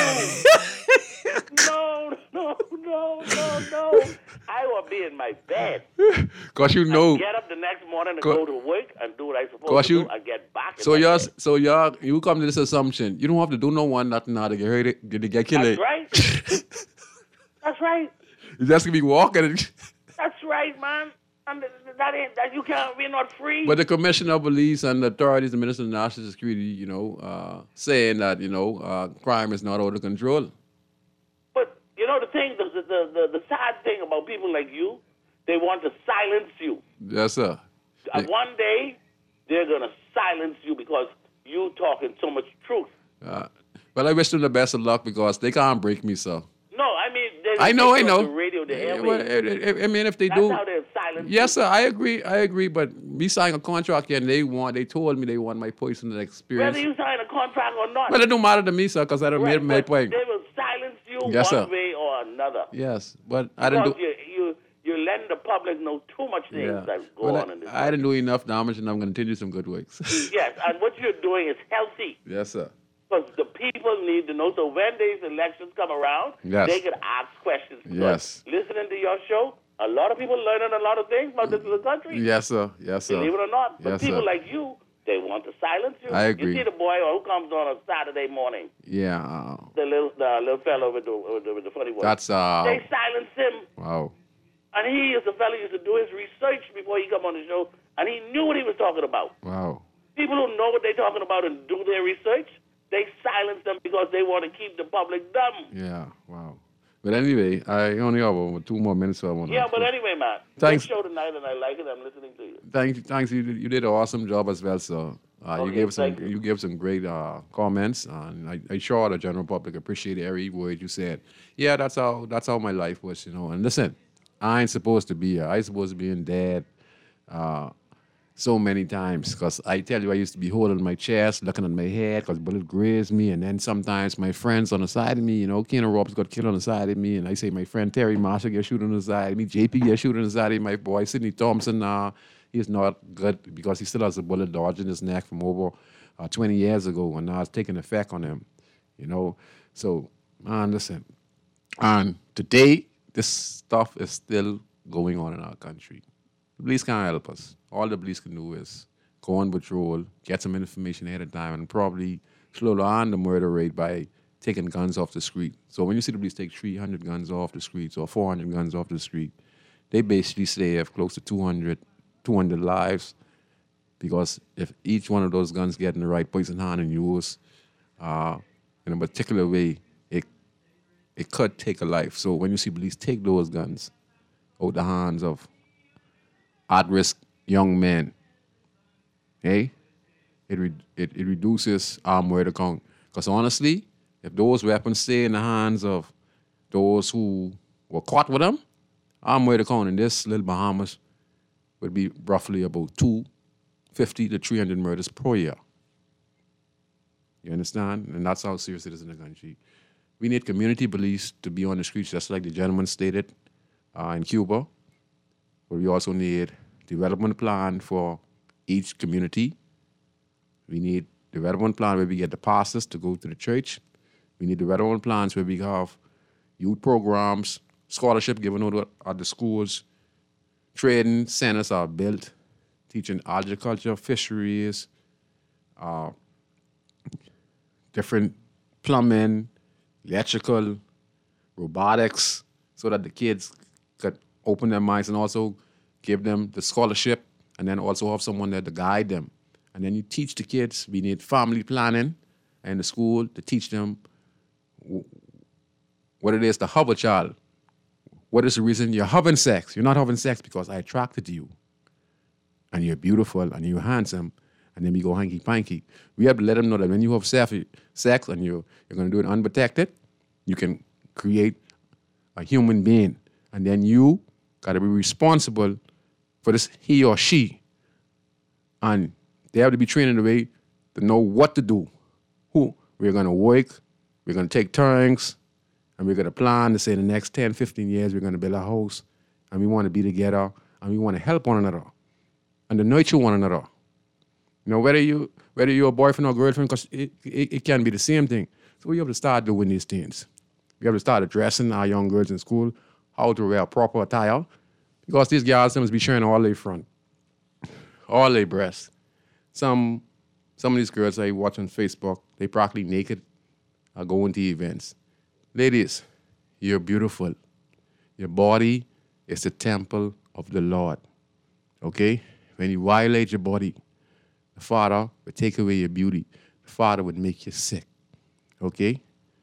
no, no, no, no, no. I will be in my bed. Because you know. Get up the next morning and Co- go to work and do what I'm supposed Cause to you- do and get back. in So my you're, bed. so you're, you come to this assumption. You don't have to do no one nothing now to get hurt, to get killed. That's right. That's right. You just gonna be walking. And, That's right, man. And th- th- that ain't that you can't. We're not free. but the commissioner of police and the authorities, the minister of national security, you know, uh, saying that you know uh, crime is not under control. But you know the thing, the, the the the sad thing about people like you, they want to silence you. Yes, sir. And Yeah. one day, they're gonna silence you because you talking so much truth. Uh, but I wish them the best of luck because they can't break me, sir. No, I mean, they I know, I take you know. on The radio, the Yeah, airwaves. well, I, I- I mean, if they That's do, how they're silent. yes, sir. I agree. I agree. But we signed a contract here, and they want. They told me they want my personal experience. Whether you sign a contract or not. Well, it don't matter to me, sir, because I don't right, made my but point. They will silence you Yes, one sir. way or another. Yes, but I didn't Because do. you, you, you letting the public know too much things Yeah. that go Well, on in this I, I didn't do enough damage, and I'm going to continue some good works. Yes, and what you're doing is healthy. Yes, sir. Because the people need to know. So when these elections come around, Yes. they can ask questions. Yes. Because Listening to your show, a lot of people learning a lot of things about this little country. Yes, sir. Yes, sir. Believe it or not. But Yes, people sir. like you, they want to silence you. I agree. You see the boy who comes on a Saturday morning, Yeah. Uh, the little the little fellow with the, with the, with the funny voice. that's uh. They silence him. Wow. And he is the fellow who used to do his research before he come on the show, and he knew what he was talking about. Wow. People who know what they're talking about and do their research, they silence them because they want to keep the public dumb. Yeah. Wow. But anyway, I only have uh, two more minutes, so I want to. Yeah, but anyway, man. Thanks. Good show tonight, and I like it. I'm listening to you. Thank you. Thanks. You did, you did an awesome job as well, sir. Uh, you Okay, gave some thank you. you gave some great uh, comments, and I, I sure the general public appreciate every word you said. Yeah, that's how that's how my life was, you know. And listen, I ain't supposed to be here. I supposed to be in dead uh, so many times because I tell you, I used to be holding my chest, looking at my head because bullet grazed me, and then sometimes my friends on the side of me, you know, Keanu Roberts got killed on the side of me, and I say my friend Terry Marshall get shot on the side of me, J P get shot on the side of me, my boy Sidney Thompson. Uh, He's not good because he still has a bullet lodged in his neck from over uh, twenty years ago, and now it's taking effect on him, you know. So, man, listen. And today, this stuff is still going on in our country. The police can't help us. All the police can do is go on patrol, get some information ahead of time, and probably slow down the murder rate by taking guns off the street. So when you see the police take three hundred guns off the streets or four hundred guns off the street, they basically save close to two hundred two hundred lives, because if each one of those guns get in the right place in hand and used uh, in a particular way, it it could take a life. So when you see police take those guns out the hands of at-risk young men, okay, it, re- it, it reduces our murder count. Because honestly, if those weapons stay in the hands of those who were caught with them, our murder count in this little Bahamas would be roughly about two hundred fifty to three hundred murders per year. You understand? And that's how serious it is in the country. We need community police to be on the streets, just like the gentleman stated uh, in Cuba. But we also need development plan for each community. We need development plan where we get the pastors to go to the church. We need development plans where we have youth programs, scholarship given out at the schools. Trading centers are built, teaching agriculture, fisheries, uh, different plumbing, electrical, robotics, so that the kids could open their minds, and also give them the scholarship, and then also have someone there to guide them. And then you teach the kids. We need family planning in the school to teach them what it is to have a child. What is the reason you're having sex? You're not having sex because I attracted to you, and you're beautiful, and you're handsome, and then we go hanky-panky. We have to let them know that when you have sex, sex and you're, you're going to do it unprotected, you can create a human being, and then you got to be responsible for this he or she, and they have to be trained in a way to know what to do. Who we're going to work, we're going to take turns, and we're going to plan to say in the next ten, fifteen years, we're going to build a house, and we want to be together, and we want to help one another, and to nurture one another. You know, whether, you, whether you're a boyfriend or girlfriend, because it, it, it can be the same thing. So we have to start doing these things. We have to start addressing our young girls in school, how to wear proper attire, because these girls must be showing all their front, all their breasts. Some, some of these girls I watch on Facebook, they practically naked, are going to events. Ladies, you're beautiful. Your body is the temple of the Lord. Okay? When you violate your body, the Father would take away your beauty. The Father would make you sick. Okay?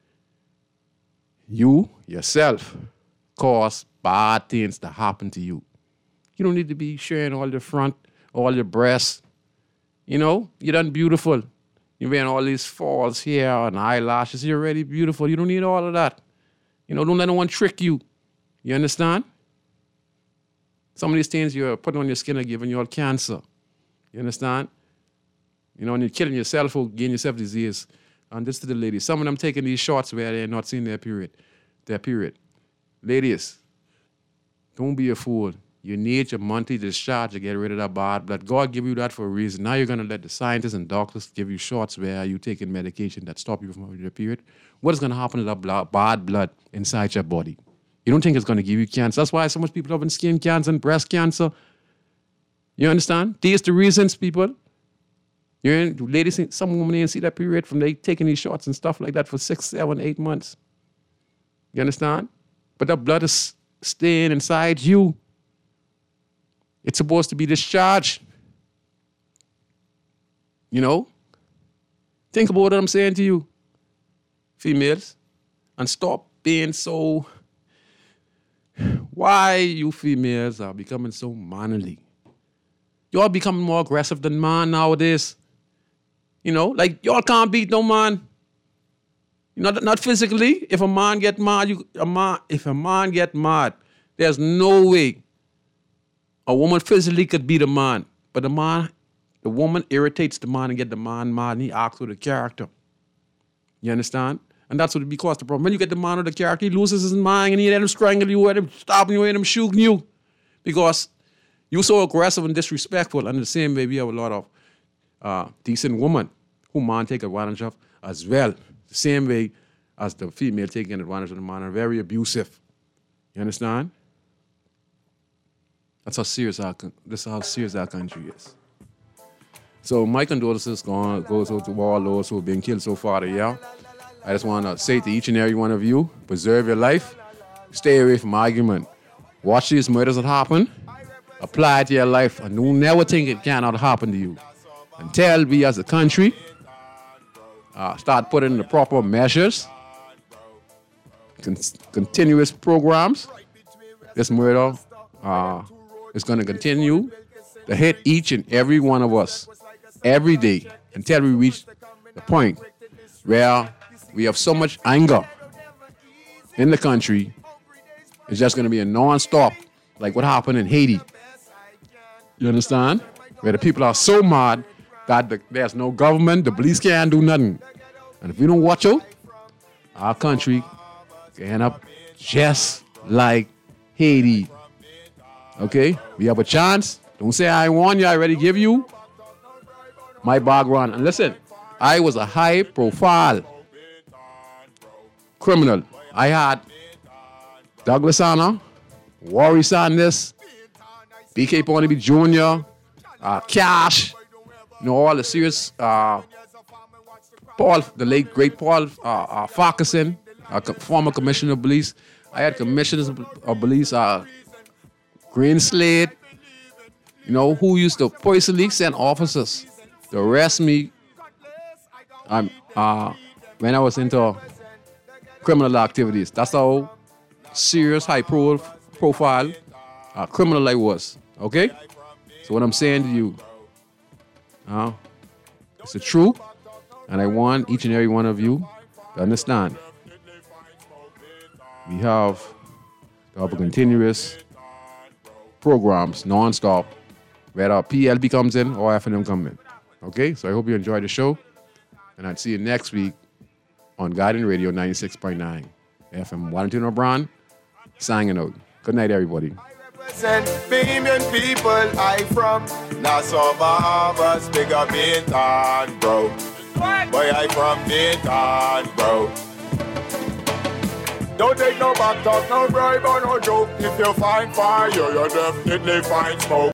You, yourself, cause bad things to happen to you. You don't need to be showing all your front, all your breasts. You know, you're done beautiful. You're wearing all these false hair and eyelashes. You're already beautiful. You don't need all of that. You know, don't let no one trick you. You understand? Some of these things you're putting on your skin are giving you all cancer. You understand? You know, and you're killing yourself or getting yourself disease. And this to the ladies. Some of them taking these shots where they're not seeing their period. Their period. Ladies, don't be a fool. You need your monthly discharge to get rid of that bad blood. God give you that for a reason. Now you're going to let the scientists and doctors give you shots where you taking medication that stop you from having your period. What is going to happen to that blood, bad blood inside your body? You don't think it's going to give you cancer. That's why so much people having skin cancer and breast cancer. You understand? These are the reasons, people. You're in, ladies, some women didn't see that period from they taking these shots and stuff like that for six, seven, eight months. You understand? But that blood is staying inside you. It's supposed to be discharged. You know? Think about what I'm saying to you, females, and stop being so... Why you females are becoming so manly? You're becoming more aggressive than man nowadays. You know, like y'all can't beat no man. Not not physically. If a man get mad, you a man. If a man get mad, there's no way a woman physically could beat a man. But the man, the woman irritates the man and get the man mad, and he acts with the character. You understand? And that's what it because the problem. When you get the man with the character, he loses his mind and he let him strangle you, let him stop you, let him shooting you. Because you're so aggressive and disrespectful. And the same way, we have a lot of uh, decent women who man take advantage of as well. The same way as the female taking advantage of the man are very abusive. You understand? That's how serious our, this is how serious our country is. So my condolences go goes out to all those who have been killed so far this year. I just want to say to each and every one of you, preserve your life, stay away from argument. Watch these murders that happen, apply it to your life, and don't never think it cannot happen to you. Until we as a country uh, start putting the proper measures, con- continuous programs, this murder uh, is going to continue to hit each and every one of us every day until we reach the point where we have so much anger in the country. It's just going to be a non-stop, like what happened in Haiti. You understand? Where the people are so mad that the, there's no government, the police can't do nothing. And if we don't watch out, our country can end up just like Haiti. Okay? We have a chance. Don't say I won you, I already give you my background. And listen, I was a high-profile criminal. I had Douglas Anna, Worry Sanders, B K Pondeby Junior, uh, Cash, you know, all the serious, uh, Paul, the late great Paul uh, uh, Farquharson, uh, former commissioner of police. I had commissioners of police, uh, Green Slade, you know, who used to personally send officers to arrest me um, uh, when I was into criminal activities. That's how serious, high pro- profile uh, criminal I was. Okay? So what I'm saying to you, uh, it's the truth, and I want each and every one of you to understand. We have to have a continuous programs, non-stop, whether P L B comes in or F N M comes in. Okay? So I hope you enjoyed the show, and I'll see you next week on Guiding Radio ninety-six point nine F M. Valentino Brown, signing out. Good night, everybody. Represent Bahamian people, I from Nassau, Bahamas, big up Bintan, bro. Boy, I from Bintan, bro. Don't take no back talk, no bribe or no joke. If you find fire, you definitely find smoke.